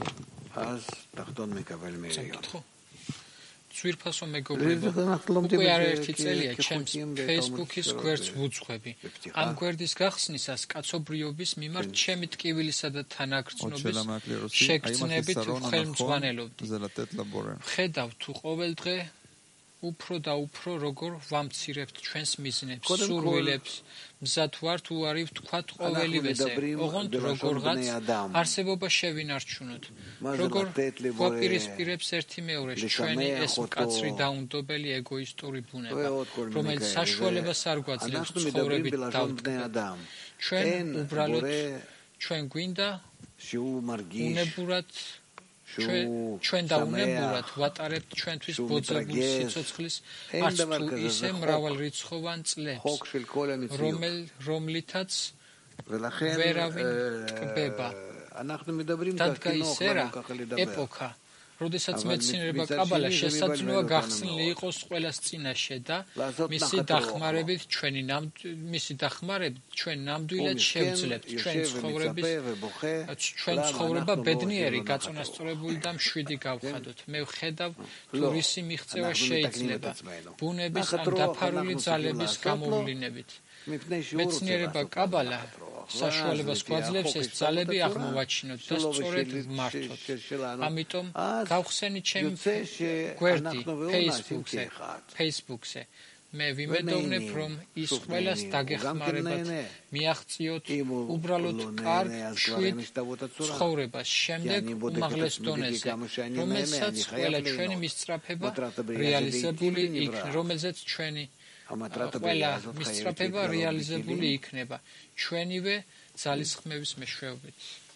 S5: ძვირფასო მეგობრებო, უკვე არაერთი წელია ჩემს Facebook-ის გვერდს ვუძღვები. ამ გვერდის გახსნისას კაცობრიობის მიმართ ჩემი ტკივილისა და თანაგრძნობის შეგრძნებით ვხელმძღვანელობდი. ვხედავ თუ ყოველ დღე უფრო და უფრო როგორ ვამცირებთ ჩვენს მიზნებს, სურვილებს, მზად ვართ უარი ვთქვათ ყოველივეზე, ოღონდ როგორღაც არსებობა შევინარჩუნოთ, როგორ გვაპირისპირებს ერთი მეორეს ჩვენი ეს მკაცრი დაუნდობელი ეგოისტური ბუნება, რომელიც საშუალებას არ გვაძლევს ცხოვრებით დავტკბეთ. ჩვენ უბრალოდ ჩვენ გვინდა უნებურად ჩვენ და უნებურად ვატარებთ ჩვენთვის ბოძებულ სიცოცხლის არც თუ ისე მრავალრიცხოვან წლებს, რომლითაც ვერავინ ტკბება. დადგა ის ერა, ეპოქა, როდესაც მეცნიერება კაბალა შესაძლოა გახსნილი იყოს ყველას წინაშე და მისი დახმარებით ჩვენი მისი დახმარებით ჩვენ ნამდვილად შევძლებთ ჩვენ ცხოვრების ჩვენ ცხოვრება ბედნიერი, გაწონასწორებული და მშვიდი გავხადოთ. მე ვხედავ თუ რისი მიღწევა შეიძლება ბუნების ამ დაფარული ძალების გამოვლინებით. მეცნიერება კაბალა საშუალებას გვაძლევს ეს ძალები აღმოვაჩინოთ და სწორედ ვმართოთ. ამიტომ გავხსენით ჩემი გვერდი Facebook-ზე, Facebook-ზე. მე ვიმედოვნებ, რომ ის ყველას დაგეხმარებათ მიაღწიოთ უბრალოდ კარგ მშვიდ ცხოვრებას შემდეგ უმაღლეს დონეზე, რომელსაც ყველა ჩვენი მისწრაფება რეალიზებული იქნება, რომელზეც ჩვენი ყველა მისწრაფება რეალიზებული იქნება ჩვენივე ძალისხმევის მეშვეობით.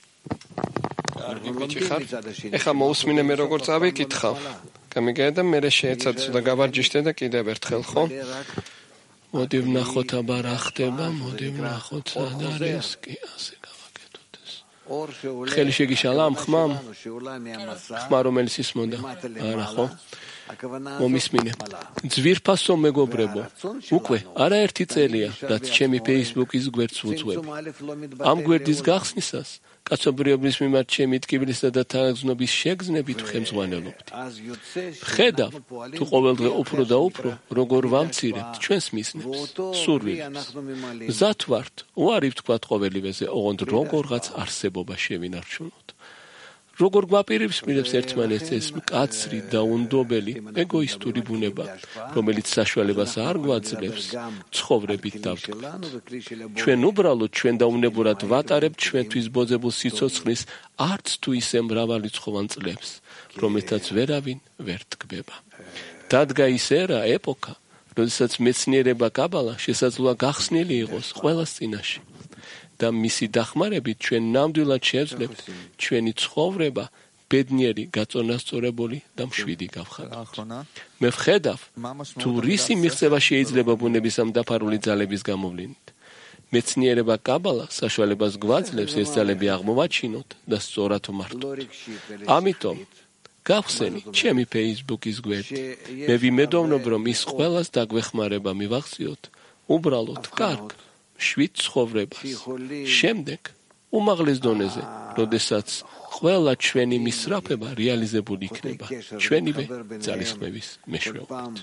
S1: ეხლა მოусმინე მე როგორ წავიკითხავ. გამიგე და მე შეეცად და გავარჯიშდე და კიდევ ერთხელ ხო? მოდი ვნახოთ აბა რა ხდება, მოდი ვნახოთ სად არის კი ასე გავაკეთოთ ეს. ხელი შეგიშალა ამ ხმამ? ხმა რომელიც ისმოდა? არა ხო? მომისმინე. ძვირფასო მეგობრებო, უკვე არაერთი წელია, რაც ჩემი Facebook-ის გვერდს ვუძღვები. ამ გვერდის გახსნისას კაცობრიობის მიმართ ჩემი ტკივილისა და თანაგრძნობის შეგრძნებით ვხელმძღვანელობდი. ვხედავ თუ ყოველდღე უფრო და უფრო როგორ ვამცირებთ ჩვენს მიზნებს, სურვილებს. მზად ვართ უარი ვთქვათ ყოველივეზე, ოღონდ როგორღაც არსებობა შევინარჩუნოთ. როგორ გვაპირისპირებს ერთმანეთს ეს მკაცრი და უნდობელი ეგოისტური ბუნება, რომელიც საშუალებას არ გვაძლევს ცხოვრებით დავტკბეთ. ჩვენ უბრალოდ ჩვენ დაუნებურად ვატარებთ ჩვენთვის ბოძებულ სიცოცხლის არც თუ ისე მრავალრიცხოვან წლებს, რომელთაც ვერავინ ვერ ტკბება. დადგა ის ერა, ეპოქა, როდესაც მეცნიერება კაბალა შესაძლოა გახსნილი იყოს ყველას წინაშე. და მისი დახმარებით ჩვენ ნამდვილად შევძლებთ ჩვენი ცხოვრება ბედნიერი, გაწონასწორებული და მშვიდი გავხადოთ. მე ვხედავ თუ რისი მიღწევა შეიძლება ბუნების ამ დაფარული ძალების გამოვლინით. მეცნიერება კაბალა საშუალებას გვაძლევს ეს ძალები აღმოვაჩინოთ და სწორად ვმართოთ. ამიტომ გავხსენი ჩემი Facebook-ის გვერდი. მე ვიმედოვნებ, რომ ის ყველას დაგვეხმარება მივახციოთ უბრალოდ კარგ შვიდ ცხოვრებას. შემდეგ უმაღლეს დონეზე, როდესაც ყველა ჩვენი მისწრაფება რეალიზებული იქნება ჩვენივე ძალისხმევის მეშვეობით.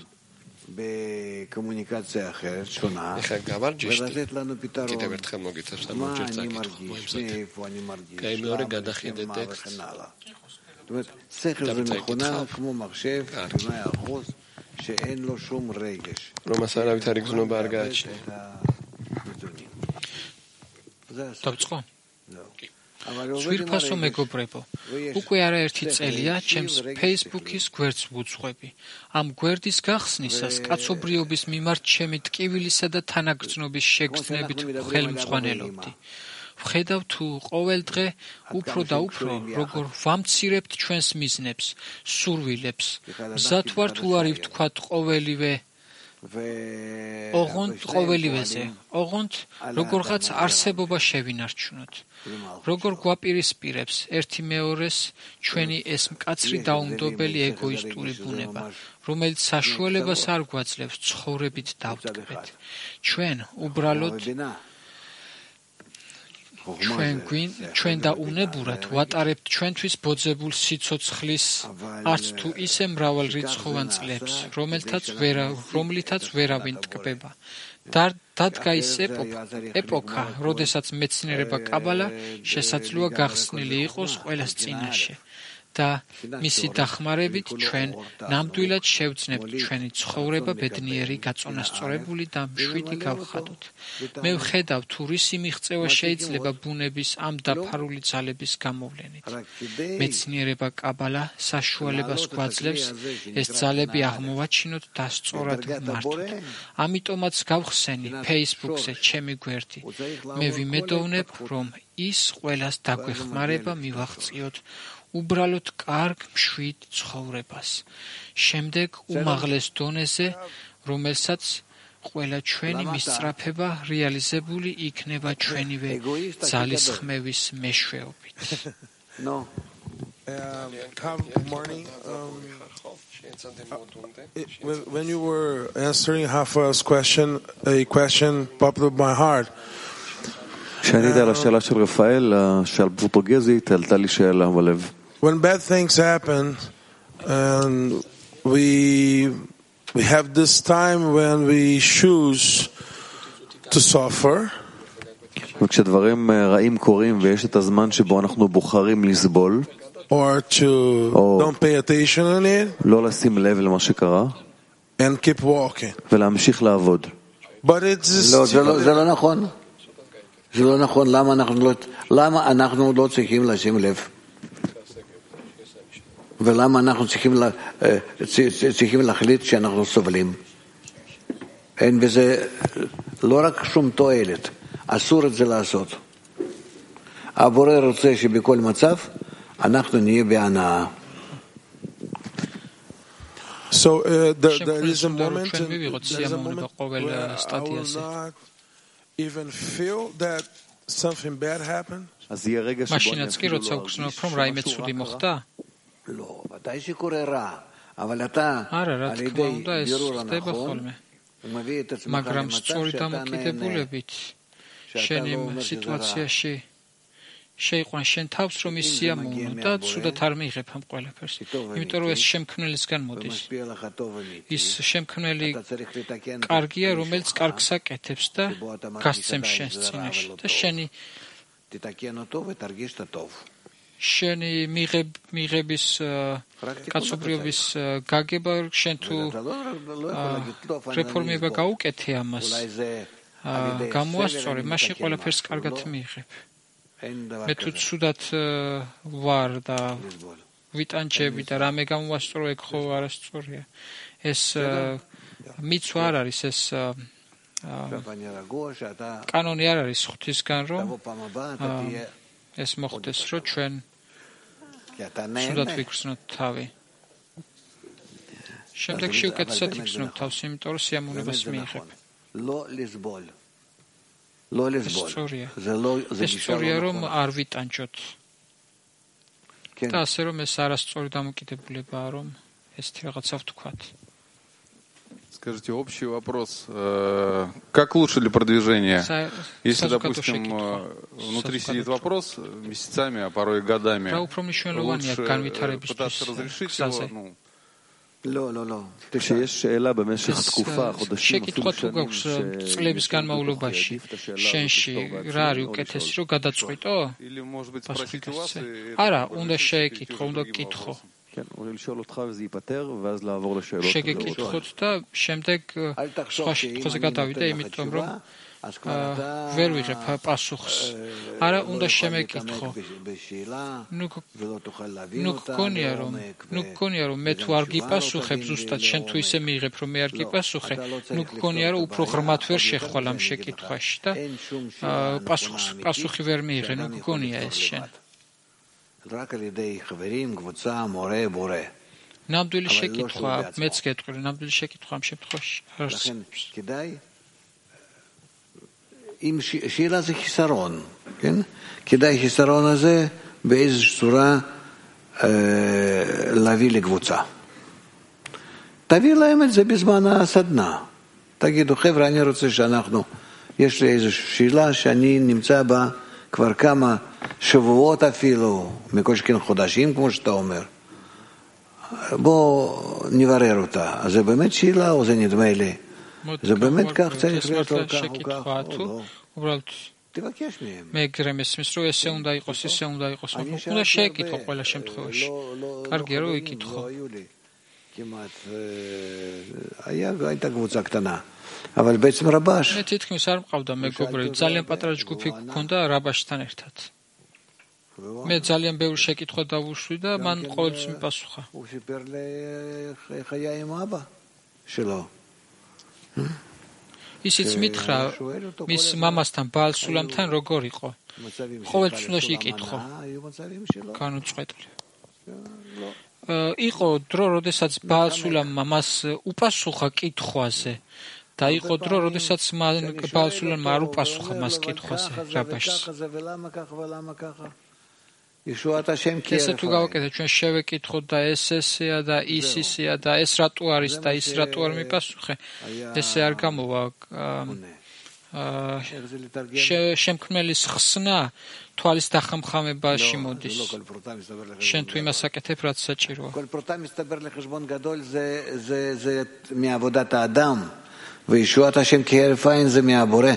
S1: ეხლა გავარჯიშდი, კიდევ ერთხელ მოგიწევს ამ ორჯერ წაკითხვა მოემზადე. გაიმეორე გადახედე ტექსტს. რომას არავით არ იგრძნობა არ გააჩნია.
S5: დავწყო? ძვირფასო მეგობრებო, უკვე არაერთი წელია ჩემს Facebook-ის გვერდს ვუძღვები. ამ გვერდის გახსნისას კაცობრიობის მიმართ ჩემი ტკივილისა და თანაგრძნობის შეგრძნებით ვხელმძღვანელობდი. ვხედავ თუ ყოველ დღე უფრო და უფრო როგორ ვამცირებთ ჩვენს მიზნებს, სურვილებს. მზად ვართ უარი ვთქვათ ყოველივე ოღონდ ყოველივეზე, ოღონდ როგორღაც არსებობა შევინარჩუნოთ. როგორ გვაპირისპირებს ერთი მეორეს ჩვენი ეს მკაცრი დაუნდობელი ეგოისტური ბუნება, რომელიც საშუალებას არ გვაძლევს ცხოვრებით დავტკბეთ. ჩვენ უბრალოდ ჩვენ გვინ ჩვენ და უნებურად ვატარებთ ჩვენთვის ბოძებულ სიცოცხლის არც თუ ისე მრავალრიცხოვან წლებს, რომელთაც ვერა რომლითაც ვერავინ ტკბება. დადგა ის ეპოქა, როდესაც მეცნიერება კაბალა შესაძლოა გახსნილი იყოს ყველას წინაშე. და მისი დახმარებით ჩვენ ნამდვილად შევძნებთ ჩვენი ცხოვრება ბედნიერი, გაწონასწორებული და მშვიდი გავხადოთ. მე ვხედავ თუ რისი მიღწევა შეიძლება ბუნების ამ დაფარული ძალების გამოვლენით. მეცნიერება კაბალა საშუალებას გვაძლევს ეს ძალები აღმოვაჩინოთ და სწორად ვმართოთ. ამიტომაც გავხსენი Facebook-ზე ჩემი გვერდი. მე ვიმედოვნებ, რომ ის ყველას დაგვეხმარება მივაღწიოთ უბრალოდ კარგ მშვიდ ცხოვრებას. შემდეგ უმაღლეს დონეზე, რომელსაც ყველა ჩვენი მისწრაფება რეალიზებული იქნება ჩვენივე ძალისხმევის მეშვეობით.
S8: When you were answering Hafa's question, a question popped up my heart.
S3: כשעניתי על השאלה של רפאל, השאלה פורטוגזית, עלתה לי שאלה בלב.
S8: When bad things happen, and we we have this time when we choose to suffer.
S3: וכשדברים רעים קורים ויש את הזמן שבו אנחנו בוחרים לסבול,
S8: or to don't pay attention on it,
S3: לא לשים לב למה שקרה,
S8: and keep walking.
S3: ולהמשיך לעבוד.
S2: But it's לא, זה לא, זה לא נכון. זה לא נכון. למה אנחנו לא, למה אנחנו לא צריכים לשים לב? ולמה אנחנו צריכים, לה, צריכים להחליט שאנחנו סובלים? אין בזה לא רק שום תועלת, אסור את זה לעשות. הבורא רוצה שבכל מצב אנחנו נהיה בהנאה.
S8: So uh, there, there is a moment, in, there's a moment when I will not even feel that something bad happened.
S5: მაშინაც კი როცა უგრძნობ რომ რაიმე ცუდი მოხდა?
S2: לא, ודאי שקורה רע, אבל אתה על ידי בירור הנכון מביא את עצמך למצב שאתה נהנה.
S5: შენი სიტუაციაში შეიყვან შენ თავს რომ ის სიამოვნო და ცუდად არ მიიღებ ამ ყველაფერს. იმიტომ რომ ეს შემქმნელისგან მოდის. ის შემქმნელი კარგია, რომელიც კარგს აკეთებს და გასცემს შენს წინაშე და შენი შენი მიღების კაცობრიობის გაგება შენ თუ რეფორმება გაუკეთე ამას გამოასწორე, მაშინ ყველაფერს კარგად მიიღებ. მე თუ ცუდად ვარ და ვიტანჯები და რამე გამოვასწორო, ეგ ხო არასწორია. ეს მიცვა არ არის, ეს კანონი არ არის ღვთისგან, რომ ეს მოხდეს, რომ ჩვენ ცუდად ვიგრძნოთ თავი. შემდეგში უკეთესად იგრძნობ თავს, იმიტომ რომ სიამოვნებას მიიღებ.
S2: לא לסבול. לא לסבול. זה לא, זה
S5: ისტორია რომ არ ვიტანჯოთ. და ასე რომ ეს არასწორი დამოკიდებულებაა, რომ ესეთი რაღაცა ვთქვათ.
S11: Скажите, общий вопрос. Как лучше для продвижения? Если, допустим, внутри сидит вопрос месяцами, а порой и годами, лучше пытаться разрешить его, ну,
S2: לא, לא, לא.
S3: כשיש שאלה במשך תקופה, חודשים, אפילו שנים,
S5: წლების განმავლობაში შენში რა არის უკეთესი რომ გადაწყვიტო? არა, უნდა შეეკითხო, უნდა კითხო.
S3: כן, או לשאול אותך וזה ייפטר, ואז לעבור לשאלות.
S5: შეგეკითხოთ და შემდეგ სხვა შეკითხვაზე გადავიდე, იმიტომ რომ ვერ ვიღებ პასუხს. არა, უნდა შემეკითხო. ნუ ნუ გქონია რომ ნუ გქონია რომ მე თუ არ გიპასუხებ ზუსტად შენ თუ ისე მიიღებ რომ მე არ გიპასუხე, ნუ გქონია რომ უფრო ღრმად ვერ შეხვალ ამ შეკითხვაში და პასუხს პასუხი ვერ მიიღე, ნუ გქონია ეს შენ.
S2: רק על ידי חברים, קבוצה, מורה, בורא.
S5: נמדולי שקיתחוה, מצ קטחוה, נמדולי שקיתחוה, משפטחוש.
S2: לכן כדאי, אם שאלה זה חיסרון, כן? כדאי חיסרון הזה באיזושהי צורה להביא לקבוצה. תביא להם את זה בזמן הסדנה. תגידו, חבר'ה, אני רוצה שאנחנו, יש לי איזושהי שאלה שאני נמצא בה כבר כמה שבועות אפילו, מכל שכן חודשים, כמו שאתה אומר. בוא נברר אותה. אז זה באמת שאלה או זה נדמה לי? זה באמת כך צריך להיות או כך או כך או לא? תבקש מהם.
S5: მეგრე მესმის რომ ესე უნდა იყოს, ესე უნდა იყოს, უნდა შეეკითხო ყველა შემთხვევაში. კარგია რომ იკითხო.
S2: כמעט הייתה קבוצה קטנה. אבל בעצם רבש.
S5: მე თითქმის არ მყავდა მეგობრები, ძალიან პატარა ჯგუფი გქონდა რაბაშთან ერთად. მე ძალიან ბევრი შეკითხვა დავუშვი და მან ყოველთვის მიპასუხა.
S2: הוא סיפר לי איך היה עם אבא שלו.
S5: ისიც მითხრა მის მამასთან ბაალსულამთან როგორ იყო. ყოველთვის უნდა იკითხო. განუწყვეტლი. იყო დრო, როდესაც ბაალსულამმა მას უპასუხა კითხვაზე და იყო დრო, როდესაც ბაალსულამმა არ უპასუხა მას კითხვაზე რაბაშს. ესე თუ გავაკეთეთ ჩვენ შევეკითხოთ და ეს ესეა და ის ისეა და ეს რატო არის და ის რატო არ მიპასუხე, ესე არ გამოვა შემქმნელის ხსნა თვალის დახამხამებაში მოდის. შენ თუ იმას აკეთებ, რაც საჭიროა.
S2: כל פרוטה מסתבר לחשבון גדול זה מעבודת האדם, וישועת השם כהרף עין זה מהבורא.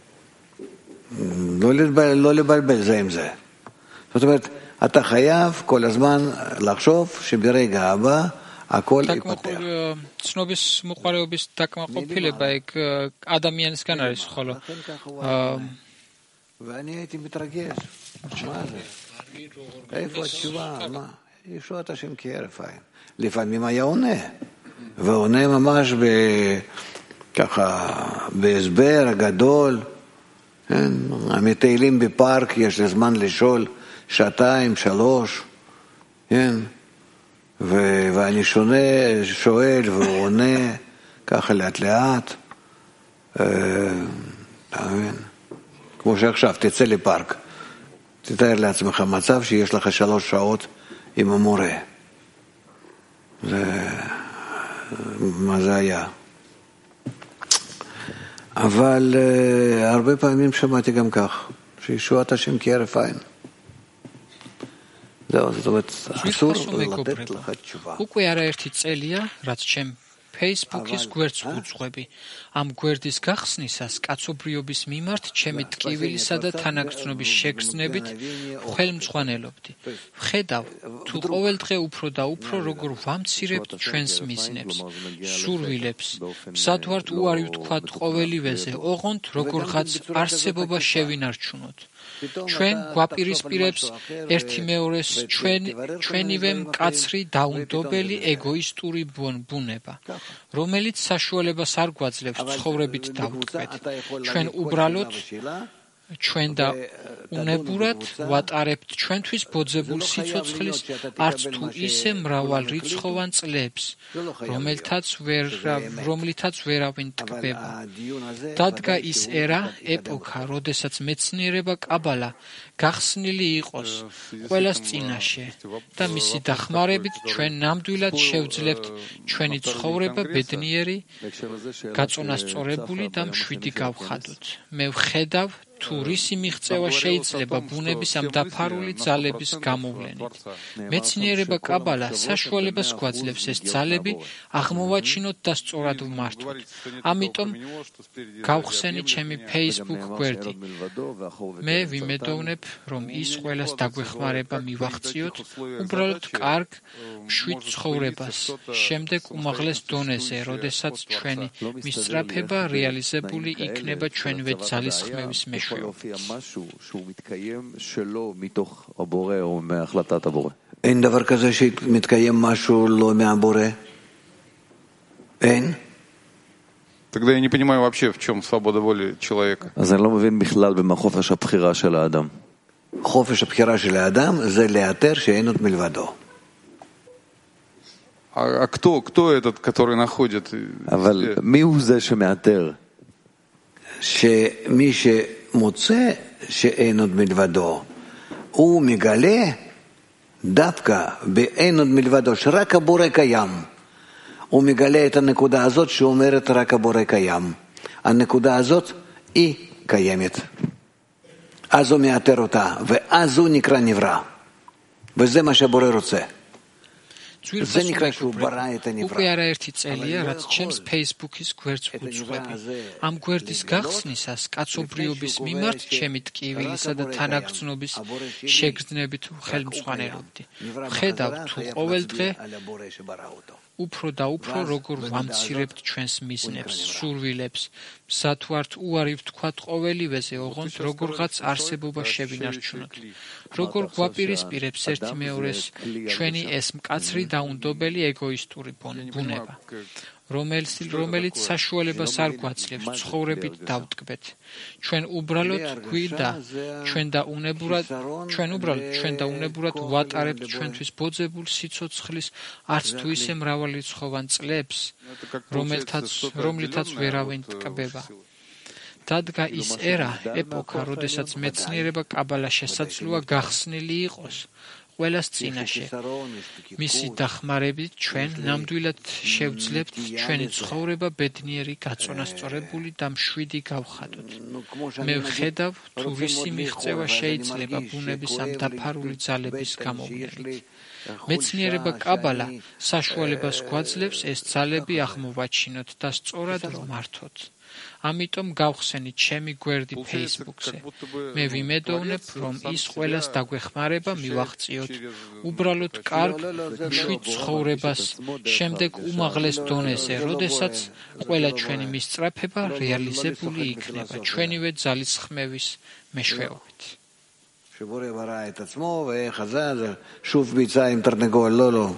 S2: לא לבלבל זה עם זה. זאת אומרת, אתה חייב כל הזמן לחשוב שברגע הבא הכל ייפתח.
S5: ცნობის მოყარეობის დაკმაყოფილება ეგ ადამიანისგან არის ხოლო.
S2: ואני הייתי מתרגש. מה זה? איפה התשובה? מה? ישועת השם כהרף עין. לפעמים היה עונה. ועונה ממש ככה בהסבר הגדול. המטיילים בפארק יש לי זמן לשאול שעתיים, שלוש, כן? ו- ואני שונה, שואל והוא עונה ככה לאט לאט. אתה מבין? כמו שעכשיו, תצא לפארק. תתאר לעצמך מצב שיש לך שלוש שעות עם המורה. זה... מה זה היה? אבל uh, הרבה פעמים שמעתי גם כך, שישועת השם כהרף עין. זהו, זאת אומרת, אסור לתת לך תשובה.
S5: უკვე არაერთი წელია, რაც ჩემ Facebook-ის გვერდს ვუძღვები. ამ გვერდის გახსნისას კაცობრიობის მიმართ ჩემი ტკივილისა და თანაგრძნობის შეგრძნებით ხელმძღვანელობდი. ვხედავ, თუ ყოველდღე უფრო და უფრო როგორ ვამცირებთ ჩვენს მიზნებს, სურვილებს, მზად ვართ უარი ვთქვათ ყოველივეზე, ოღონდ როგორღაც არსებობა შევინარჩუნოთ. ჩვენ გვაპირისპირებს ერთი მეორეს ჩვენივე მკაცრი დაუნდობელი ეგოისტური ბუნება, რომელიც საშუალებას არ გვაძლევს ცხოვრებით დავტყვეთ. ჩვენ უბრალოდ ჩვენ და უნებურად ვატარებთ ჩვენთვის ბოძებულ სიცოცხლის არც თუ ისე მრავალრიცხოვან წლებს, რომელთაც ვერ რომლითაც ვერავინ ტკბება. დადგა ის ერა, ეპოქა, როდესაც მეცნიერება კაბალა გახსნილი იყოს ყველას წინაშე და მისი დახმარებით ჩვენ ნამდვილად შევძლებთ ჩვენი ცხოვრება ბედნიერი, გაწონასწორებული და მშვიდი გავხადოთ. მე ვხედავ თუ რისი მიღწევა შეიძლება ბუნების ამ დაფარული ძალების გამოვლენით. მეცნიერება კაბალა საშუალებას გვაძლევს ეს ძალები აღმოვაჩინოთ და სწორად ვმართოთ. ამიტომ გავხსენი ჩემი Facebook გვერდი. მე ვიმედოვნებ, რომ ის ყველას დაგვეხმარება მივახციოთ უბრალოდ კარგ, მშვიდ ცხოვრებას, შემდეგ უმაღლეს დონეზე, როდესაც ჩვენი მისწრაფება რეალიზებული იქნება ჩვენივე ძალისხმევის მეშვეობით.
S2: אין דבר כזה שמתקיים משהו לא מהבורא? אין?
S11: Тогда я не понимаю вообще, в чем свобода воли человека.
S3: אז אני לא מבין בכלל במה חופש הבחירה של האדם.
S2: חופש הבחירה של האדם זה לאתר שאין עוד מלבדו.
S11: А кто, кто этот, который находит?
S3: אבל מי הוא זה שמאתר?
S2: שמי שמוצא שאין עוד מלבדו, הוא מגלה דווקא באין עוד מלבדו, שרק הבורא קיים. הוא מגלה את הנקודה הזאת שאומרת רק הבורא קיים. הנקודה הזאת היא קיימת. אז הוא מאתר אותה, ואז הוא נקרא נברא. וזה מה שהבורא רוצה. זה נקרא שהוא ברא את הנברא.
S5: უკვე არაერთი წელია, რაც ჩემს Facebook-ის გვერდს ვუძღვები. ამ გვერდის გახსნისას კაცობრიობის მიმართ ჩემი ტკივილისა და თანაგრძნობის შეგრძნებით ხელმძღვანელობდი. ხედავ თუ ყოველდღე უფრო და უფრო როგორ ვამცირებთ ჩვენს მიზნებს, სურვილებს, მზად ვართ უარი ვთქვათ ყოველივეზე, ოღონდ როგორღაც არსებობა შევინარჩუნოთ. როგორ გვაპირისპირებს ერთი მეორეს ჩვენი ეს მკაცრი დაუნდობელი ეგოისტური ბუნება, რომელიც რომელიც საშუალებას არ გვაძლევს ცხოვრებით დავტკბეთ. ჩვენ უბრალოდ გვირდა, ჩვენ და უნებურად, ჩვენ უბრალოდ ჩვენ და უნებურად ვატარებთ ჩვენთვის ბოძებულ სიცოცხლის არც თუ ისე მრავალრიცხოვან წლებს, რომელთაც რომლითაც ვერავინ ტკბება. დადგა ის ერა, ეპოქა, როდესაც მეცნიერება კაბალა შესაძლოა გახსნილი იყოს ყველას წინაშე. მისი დახმარებით ჩვენ ნამდვილად შევძლებთ ჩვენი ცხოვრება ბედნიერი, გაწონასწორებული და მშვიდი გავხადოთ. მე ვხედავ თუ რისი მიღწევა შეიძლება ბუნების ამ დაფარული ძალების გამოვლენით. მეცნიერება კაბალა საშუალებას გვაძლევს ეს ძალები აღმოვაჩინოთ და სწორად ვმართოთ. ამიტომ გავხსენით ჩემი გვერდი Facebook-ზე. მე ვიმედოვნებ, რომ ის ყველას დაგვეხმარება მივაღწიოთ უბრალოდ კარგ, მშვიდ ცხოვრებას, შემდეგ უმაღლეს დონეზე, როდესაც ყველა ჩვენი მისწრაფება რეალიზებული იქნება ჩვენივე ძალისხმევის მეშვეობით.
S2: שבורא ברא את עצמו וחזר, שוב ביצה עם תרנגול, לא, לא.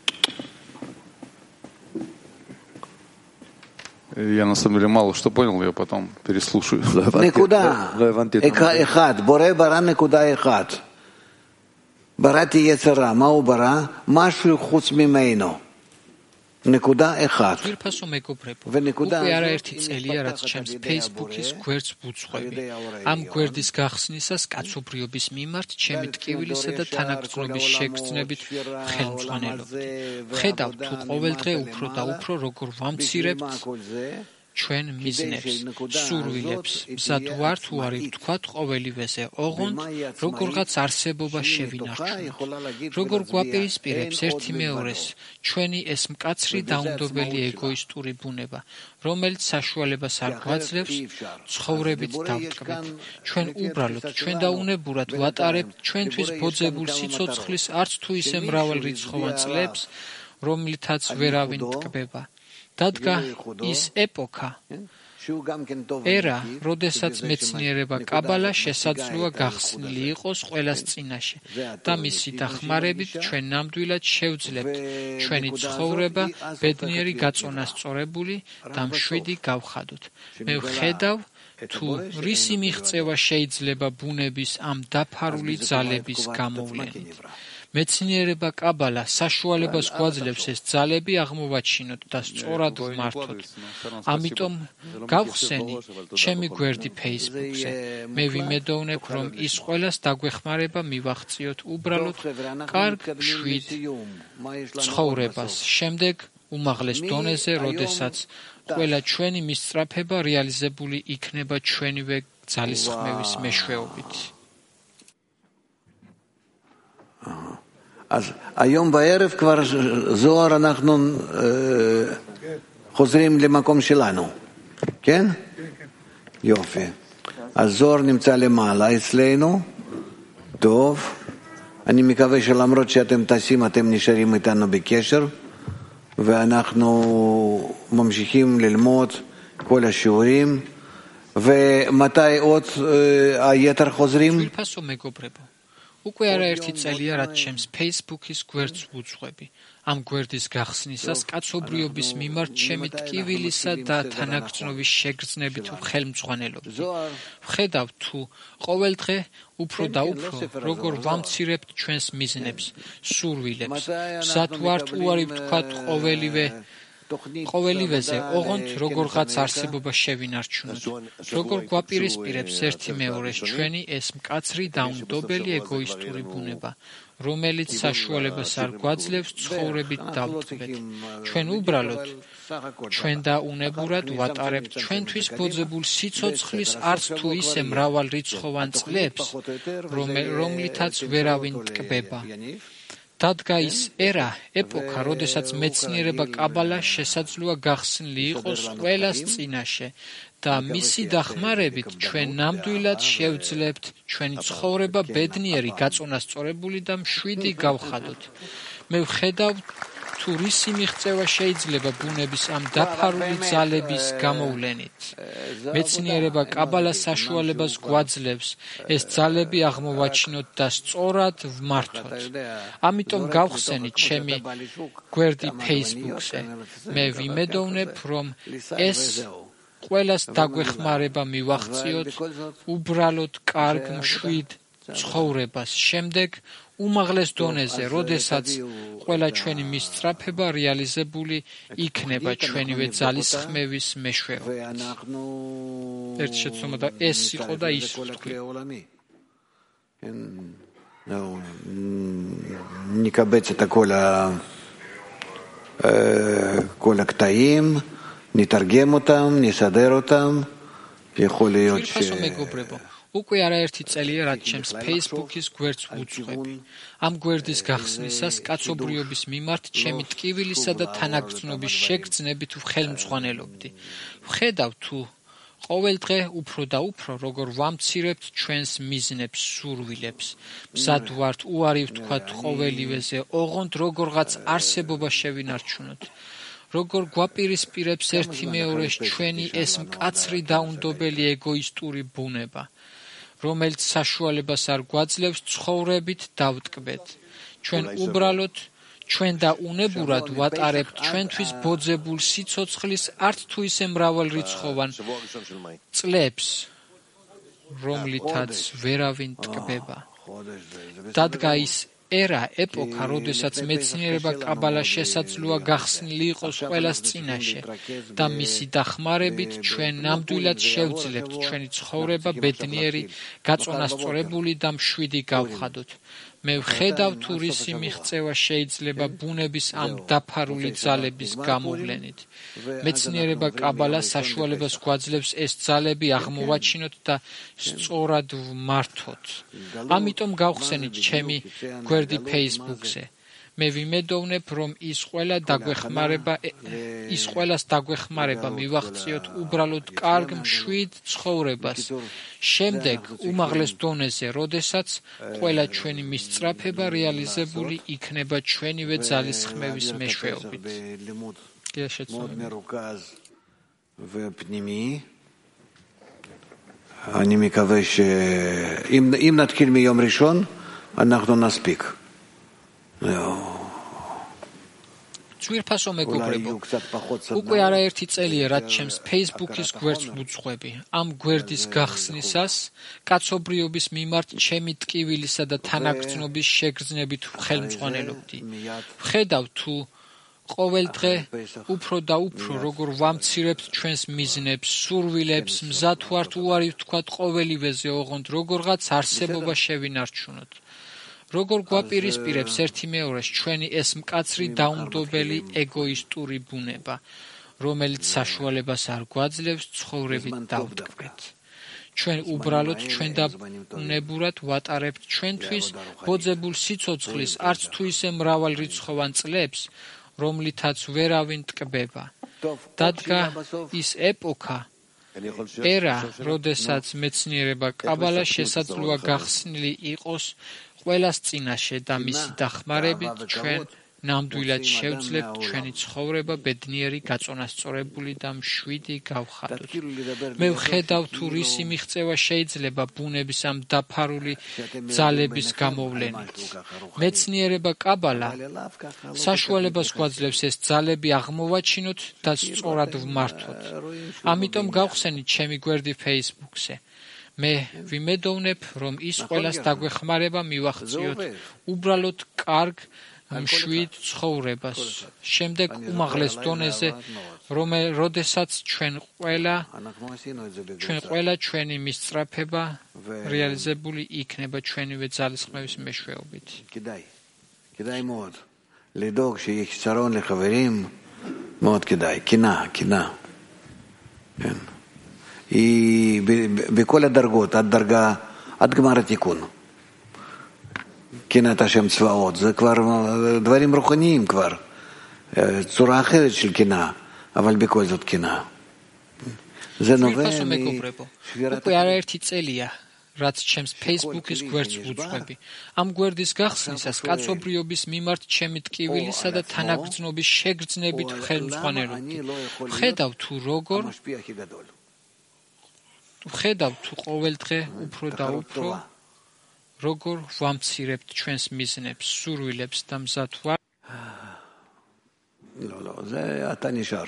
S11: Я на самом деле мало что понял, я потом переслушаю.
S2: נקודה. אחד, בורא ברא נקודה אחד. בראתי יצר רע, מה הוא ברא? משהו חוץ ממנו. נקודה אחד.
S5: ונקודה უკვე არაერთი წელია, რაც ჩემს Facebook-ის გვერდს ვუძღვები. ამ გვერდის გახსნისას კაცობრიობის მიმართ ჩემი ტკივილისა და თანაგრძნობის შეგრძნებით ხელმძღვანელობდი. ვხედავ თუ ყოველდღე უფრო და უფრო როგორ ვამცირებთ ჩვენ მიზნებს, სურვილებს, მზად ვართ უარი ვთქვათ ყოველივეზე, ოღონდ როგორღაც არსებობა შევინარჩუნოთ. როგორ გვაპირისპირებს ერთი მეორეს ჩვენი ეს მკაცრი დაუნდობელი ეგოისტური ბუნება, რომელიც საშუალებას არ გვაძლევს ცხოვრებით დავტკბეთ. ჩვენ უბრალოდ, ჩვენ და უნებურად ვატარებთ ჩვენთვის ბოძებულ სიცოცხლის არც თუ ისე მრავალრიცხოვან წლებს, რომლითაც ვერავინ ტკბება. დადგა ის ეპოქა, ერა, როდესაც მეცნიერება კაბალა შესაძლოა გახსნილი იყოს ყველას წინაშე და მისი დახმარებით ჩვენ ნამდვილად შევძლებთ ჩვენი ცხოვრება ბედნიერი, გაწონასწორებული და მშვიდი გავხადოთ. მე ვხედავ თუ რისი მიღწევა შეიძლება ბუნების ამ დაფარული ძალების გამოვლენით. მეცნიერება კაბალა საშუალებას გვაძლევს ეს ძალები აღმოვაჩინოთ და სწორად ვმართოთ. ამიტომ გავხსენი ჩემი გვერდი Facebook-ზე. მე ვიმედოვნებ, რომ ის ყველას დაგვეხმარება მივაღწიოთ უბრალოდ კარგ, მშვიდ ცხოვრებას, შემდეგ უმაღლეს დონეზე, როდესაც ყველა ჩვენი მისწრაფება რეალიზებული იქნება ჩვენივე ძალისხმევის მეშვეობით.
S2: אז היום בערב כבר זוהר אנחנו חוזרים למקום שלנו, כן? יופי. אז זוהר נמצא למעלה אצלנו, טוב. אני מקווה שלמרות שאתם טסים אתם נשארים איתנו בקשר, ואנחנו ממשיכים ללמוד כל השיעורים, ומתי עוד היתר חוזרים?
S5: უკვე არაერთი წელია, რაც ჩემს Facebook-ის გვერდს ვუძღვები. ამ გვერდის გახსნისას კაცობრიობის მიმართ ჩემი ტკივილისა და თანაგრძნობის შეგრძნებით ხელმძღვანელობდი. ვხედავ თუ ყოველდღე უფრო და უფრო როგორ ვამცირებთ ჩვენს მიზნებს, სურვილებს, მზად ვართ უარი ვთქვათ ყოველივე ყოველივეზე ოღონდ როგორღაც არსებობა შევინარჩუნოთ, როგორ გვაპირისპირებს ერთი მეორეს ჩვენი ეს მკაცრი დაუნდობელი ეგოისტური ბუნება, რომელიც საშუალებას არ გვაძლევს ცხოვრებით დავტკბეთ. ჩვენ უბრალოდ, ჩვენ და უნებურად ვატარებთ ჩვენთვის ბოძებულ სიცოცხლის არც თუ ისე მრავალრიცხოვან წლებს, რომლითაც ვერავინ ტკბება. დადგა ის ერა, ეპოქა, როდესაც მეცნიერება კაბალა შესაძლოა გახსნილი იყოს ყველას წინაშე და მისი დახმარებით ჩვენ ნამდვილად შევძლებთ ჩვენი ცხოვრება ბედნიერი, გაწონასწორებული და მშვიდი გავხადოთ. მე ვხედავ თუ რისი მიღწევა შეიძლება ბუნების ამ დაფარული ძალების გამოვლენით. მეცნიერება კაბალას საშუალებას გვაძლევს ეს ძალები აღმოვაჩინოთ და სწორად ვმართოთ. ამიტომ გავხსენით ჩემი გვერდი Facebook-ზე. მე ვიმედოვნებ, რომ ეს ყველას დაგვეხმარება მივახციოთ უბრალოდ კარგ მშვიდ ცხოვრებას. შემდეგ უმაღლეს დონეზე, როდესაც ყველა ჩვენი მისწრაფება რეალიზებული იქნება ჩვენივე ძალისხმევის მეშვეობით. ერთ შეცდომა და ეს იყო და ის ვთქვი.
S2: נקבץ את כל הקטעים, נתרגם אותם, נסדר אותם, יכול להיות ש...
S5: უკვე არაერთი წელია, რაც ჩემს Facebook-ის გვერდს ვუძღვები. ამ გვერდის გახსნისას კაცობრიობის მიმართ ჩემი ტკივილისა და თანაგრძნობის შეგრძნებით ვხელმძღვანელობდი. ვხედავ თუ ყოველ დღე უფრო და უფრო როგორ ვამცირებთ ჩვენს მიზნებს, სურვილებს. მზად ვართ უარი ვთქვათ ყოველივეზე, ოღონდ როგორღაც არსებობა შევინარჩუნოთ. როგორ გვაპირისპირებს ერთი მეორეს ჩვენი ეს მკაცრი დაუნდობელი ეგოისტური ბუნება, რომელიც საშუალებას არ გვაძლევს ცხოვრებით დავტკბეთ. ჩვენ უბრალოდ, ჩვენ და უნებურად ვატარებთ ჩვენთვის ბოძებულ სიცოცხლის არც თუ ისე მრავალრიცხოვან წლებს, რომლითაც ვერავინ ტკბება. დადგა ის ერა, ეპოქა, როდესაც მეცნიერება კაბალა შესაძლოა გახსნილი იყოს ყველას წინაშე და მისი დახმარებით ჩვენ ნამდვილად შევძლებთ ჩვენი ცხოვრება ბედნიერი, გაწონასწორებული და მშვიდი გავხადოთ. მე ვხედავ თუ რისი მიღწევა შეიძლება ბუნების ამ დაფარული ძალების გამოვლენით. მეცნიერება კაბალა საშუალებას გვაძლევს ეს ძალები აღმოვაჩინოთ და სწორად ვმართოთ. ამიტომ გავხსენით ჩემი გვერდი Facebook-ზე. მე ვიმედოვნებ, რომ ის ყველა დაგვეხმარება, ის ყველას დაგვეხმარება მივახციოთ უბრალოდ კარგ მშვიდ ცხოვრებას. შემდეგ უმაღლეს დონეზე, როდესაც ყველა ჩვენი მისწრაფება რეალიზებული იქნება ჩვენივე ძალისხმევის მეშვეობით.
S2: אני מקווה שאם נתחיל מיום ראשון, אנחנו נספיק.
S5: ძვირფასო მეგობრებო, უკვე არაერთი წელია, რაც ჩემს Facebook-ის გვერდს ვუძღვები. ამ გვერდის გახსნისას კაცობრიობის მიმართ ჩემი ტკივილისა და თანაგრძნობის შეგრძნებით ვხელმძღვანელობდი. ვხედავ თუ ყოველ დღე უფრო და უფრო როგორ ვამცირებთ ჩვენს მიზნებს, სურვილებს, მზად ვართ უარი ვთქვათ ყოველივეზე, ოღონდ როგორღაც არსებობა შევინარჩუნოთ. როგორ გვაპირისპირებს ერთი მეორეს ჩვენი ეს მკაცრი დაუნდობელი ეგოისტური ბუნება, რომელიც საშუალებას არ გვაძლევს ცხოვრებით დავტკბეთ. ჩვენ უბრალოდ ჩვენ და უნებურად ვატარებთ ჩვენთვის ბოძებულ სიცოცხლის არც თუ ისე მრავალრიცხოვან წლებს, რომლითაც ვერავინ ტკბება. დადგა ის ეპოქა, ერა, როდესაც მეცნიერება კაბალა შესაძლოა გახსნილი იყოს ყველას წინაშე და მისი დახმარებით ჩვენ ნამდვილად შევძლებთ ჩვენი ცხოვრება ბედნიერი, გაწონასწორებული და მშვიდი გავხადოთ. მე ვხედავ თუ რისი მიღწევა შეიძლება ბუნების ამ დაფარული ძალების გამოვლენით. მეცნიერება კაბალა საშუალებას გვაძლევს ეს ძალები აღმოვაჩინოთ და სწორად ვმართოთ. ამიტომ გავხსენით ჩემი გვერდი Facebook-ზე. მე ვიმედოვნებ, რომ ის ყველას დაგვეხმარება მივახციოთ უბრალოდ კარგ მშვიდ ცხოვრებას. შემდეგ უმაღლეს დონეზე, როდესაც ჩვენ ყველა ჩვენ ყველა ჩვენი მისწრაფება რეალიზებული იქნება ჩვენივე ძალისხმევის მეშვეობით.
S2: כדאי מאוד לדאוג שיהיה חיסרון לחברים, מאוד כדאי, קנאה, קנאה. כן. היא בכל הדרגות, עד דרגה, עד גמר התיקון. קנאת השם צבאות, זה כבר דברים רוחניים כבר. צורה אחרת של קנאה, אבל בכל זאת קנאה. זה נובע
S5: משבירת... რაც ჩემს Facebook-ის გვერდს ვუძღვები. ამ გვერდის გახსნისას კაცობრიობის მიმართ ჩემი ტკივილისა და თანაგრძნობის შეგრძნებით ხელმძღვანელობდი. ხედავ თუ როგორ ხედავ თუ ყოველდღე უფრო და უფრო როგორ ვამცირებთ ჩვენს მიზნებს, სურვილებს და მზად ვარ.
S2: לא, לא, זה אתה נשאר.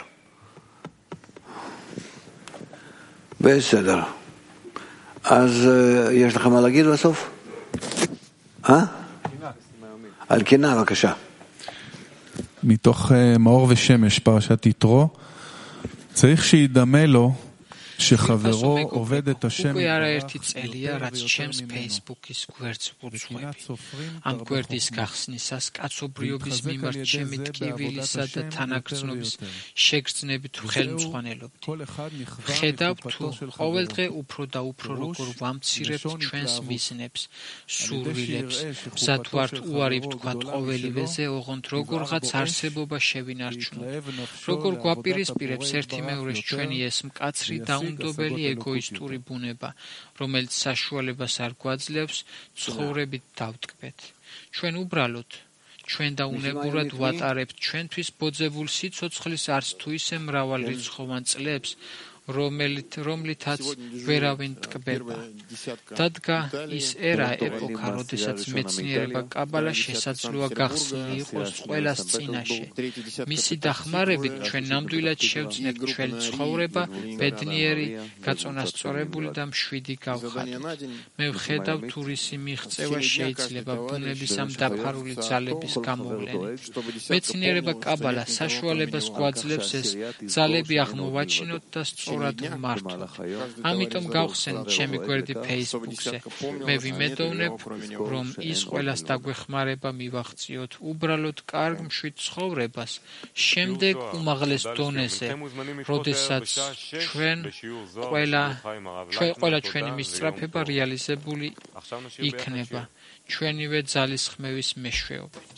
S2: בסדר. אז יש לך מה להגיד בסוף? אה? על קנאה, בבקשה.
S12: מתוך מאור ושמש, פרשת יתרו, צריך שידמה לו שחברו עובד את השם
S5: უკვე არაერთი წელია, რაც ჩემს Facebook-ის გვერდს ვუძღვები. ამ გვერდის გახსნისას კაცობრიობის მიმართ ჩემი ტკივილისა და თანაგრძნობის შეგრძნებით ხელმძღვანელობდი. ხედავ თუ ყოველდღე უფრო და უფრო როგორ ვამცირებთ ჩვენს მიზნებს, სურვილებს, მზად ვართ უარი ვთქვათ ყოველივეზე, ოღონდ როგორღაც არსებობა შევინარჩუნოთ. როგორ გვაპირისპირებს ერთიმეორის ჩვენი ეს მკაცრი და უნდობელი ეგოისტური ბუნება, რომელიც საშუალებას არ გვაძლევს ცხოვრებით დავტკბეთ. ჩვენ უბრალოდ, ჩვენ და უნებურად ვატარებთ ჩვენთვის ბოძებულ სიცოცხლის არც თუ ისე მრავალრიცხოვან წლებს, რომლითაც ვერავინ ტკბება. დადგა ის ერა, ეპოქა, როდესაც მეცნიერება კაბალა შესაძლოა გახსნილი იყოს ყველას წინაშე. მისი დახმარებით ჩვენ ნამდვილად შევძნებთ ჩვენი ცხოვრება ბედნიერი, გაწონასწორებული და მშვიდი გავხადოთ. მე ვხედავ თუ რისი მიღწევა შეიძლება ბუნების ამ დაფარული ძალების გამოვლენით. მეცნიერება კაბალა საშუალებას გვაძლევს ეს ძალები აღმოვაჩინოთ და სწორად ვმართოთ. ამიტომ გავხსენთ ჩემი გვერდი Facebook-ზე. მე ვიმედოვნებ, რომ ის ყველას დაგვეხმარება მივაღწიოთ უბრალოდ კარგ მშვიდ ცხოვრებას, შემდეგ უმაღლეს დონეზე, როდესაც ჩვენ ყველა ჩვენ ყველა ჩვენი მისწრაფება რეალიზებული იქნება ჩვენივე ძალისხმევის მეშვეობით.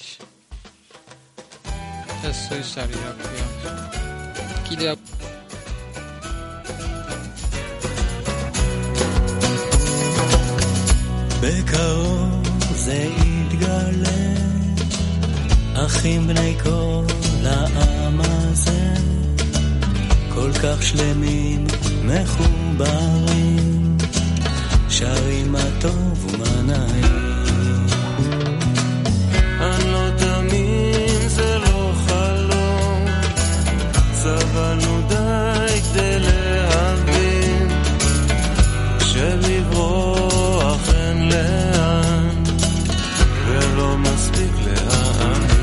S5: ეს ის არის რა ქვია. კიდევ
S13: בקרוב זה יתגלה, אחים בני כל העם הזה, כל כך שלמים, מחוברים, שרים מה טוב ומה נעים. אני לא תמים, זה לא חלום, סבלנו די כדי להבין, שלברוח לאן ולא מספיק לאן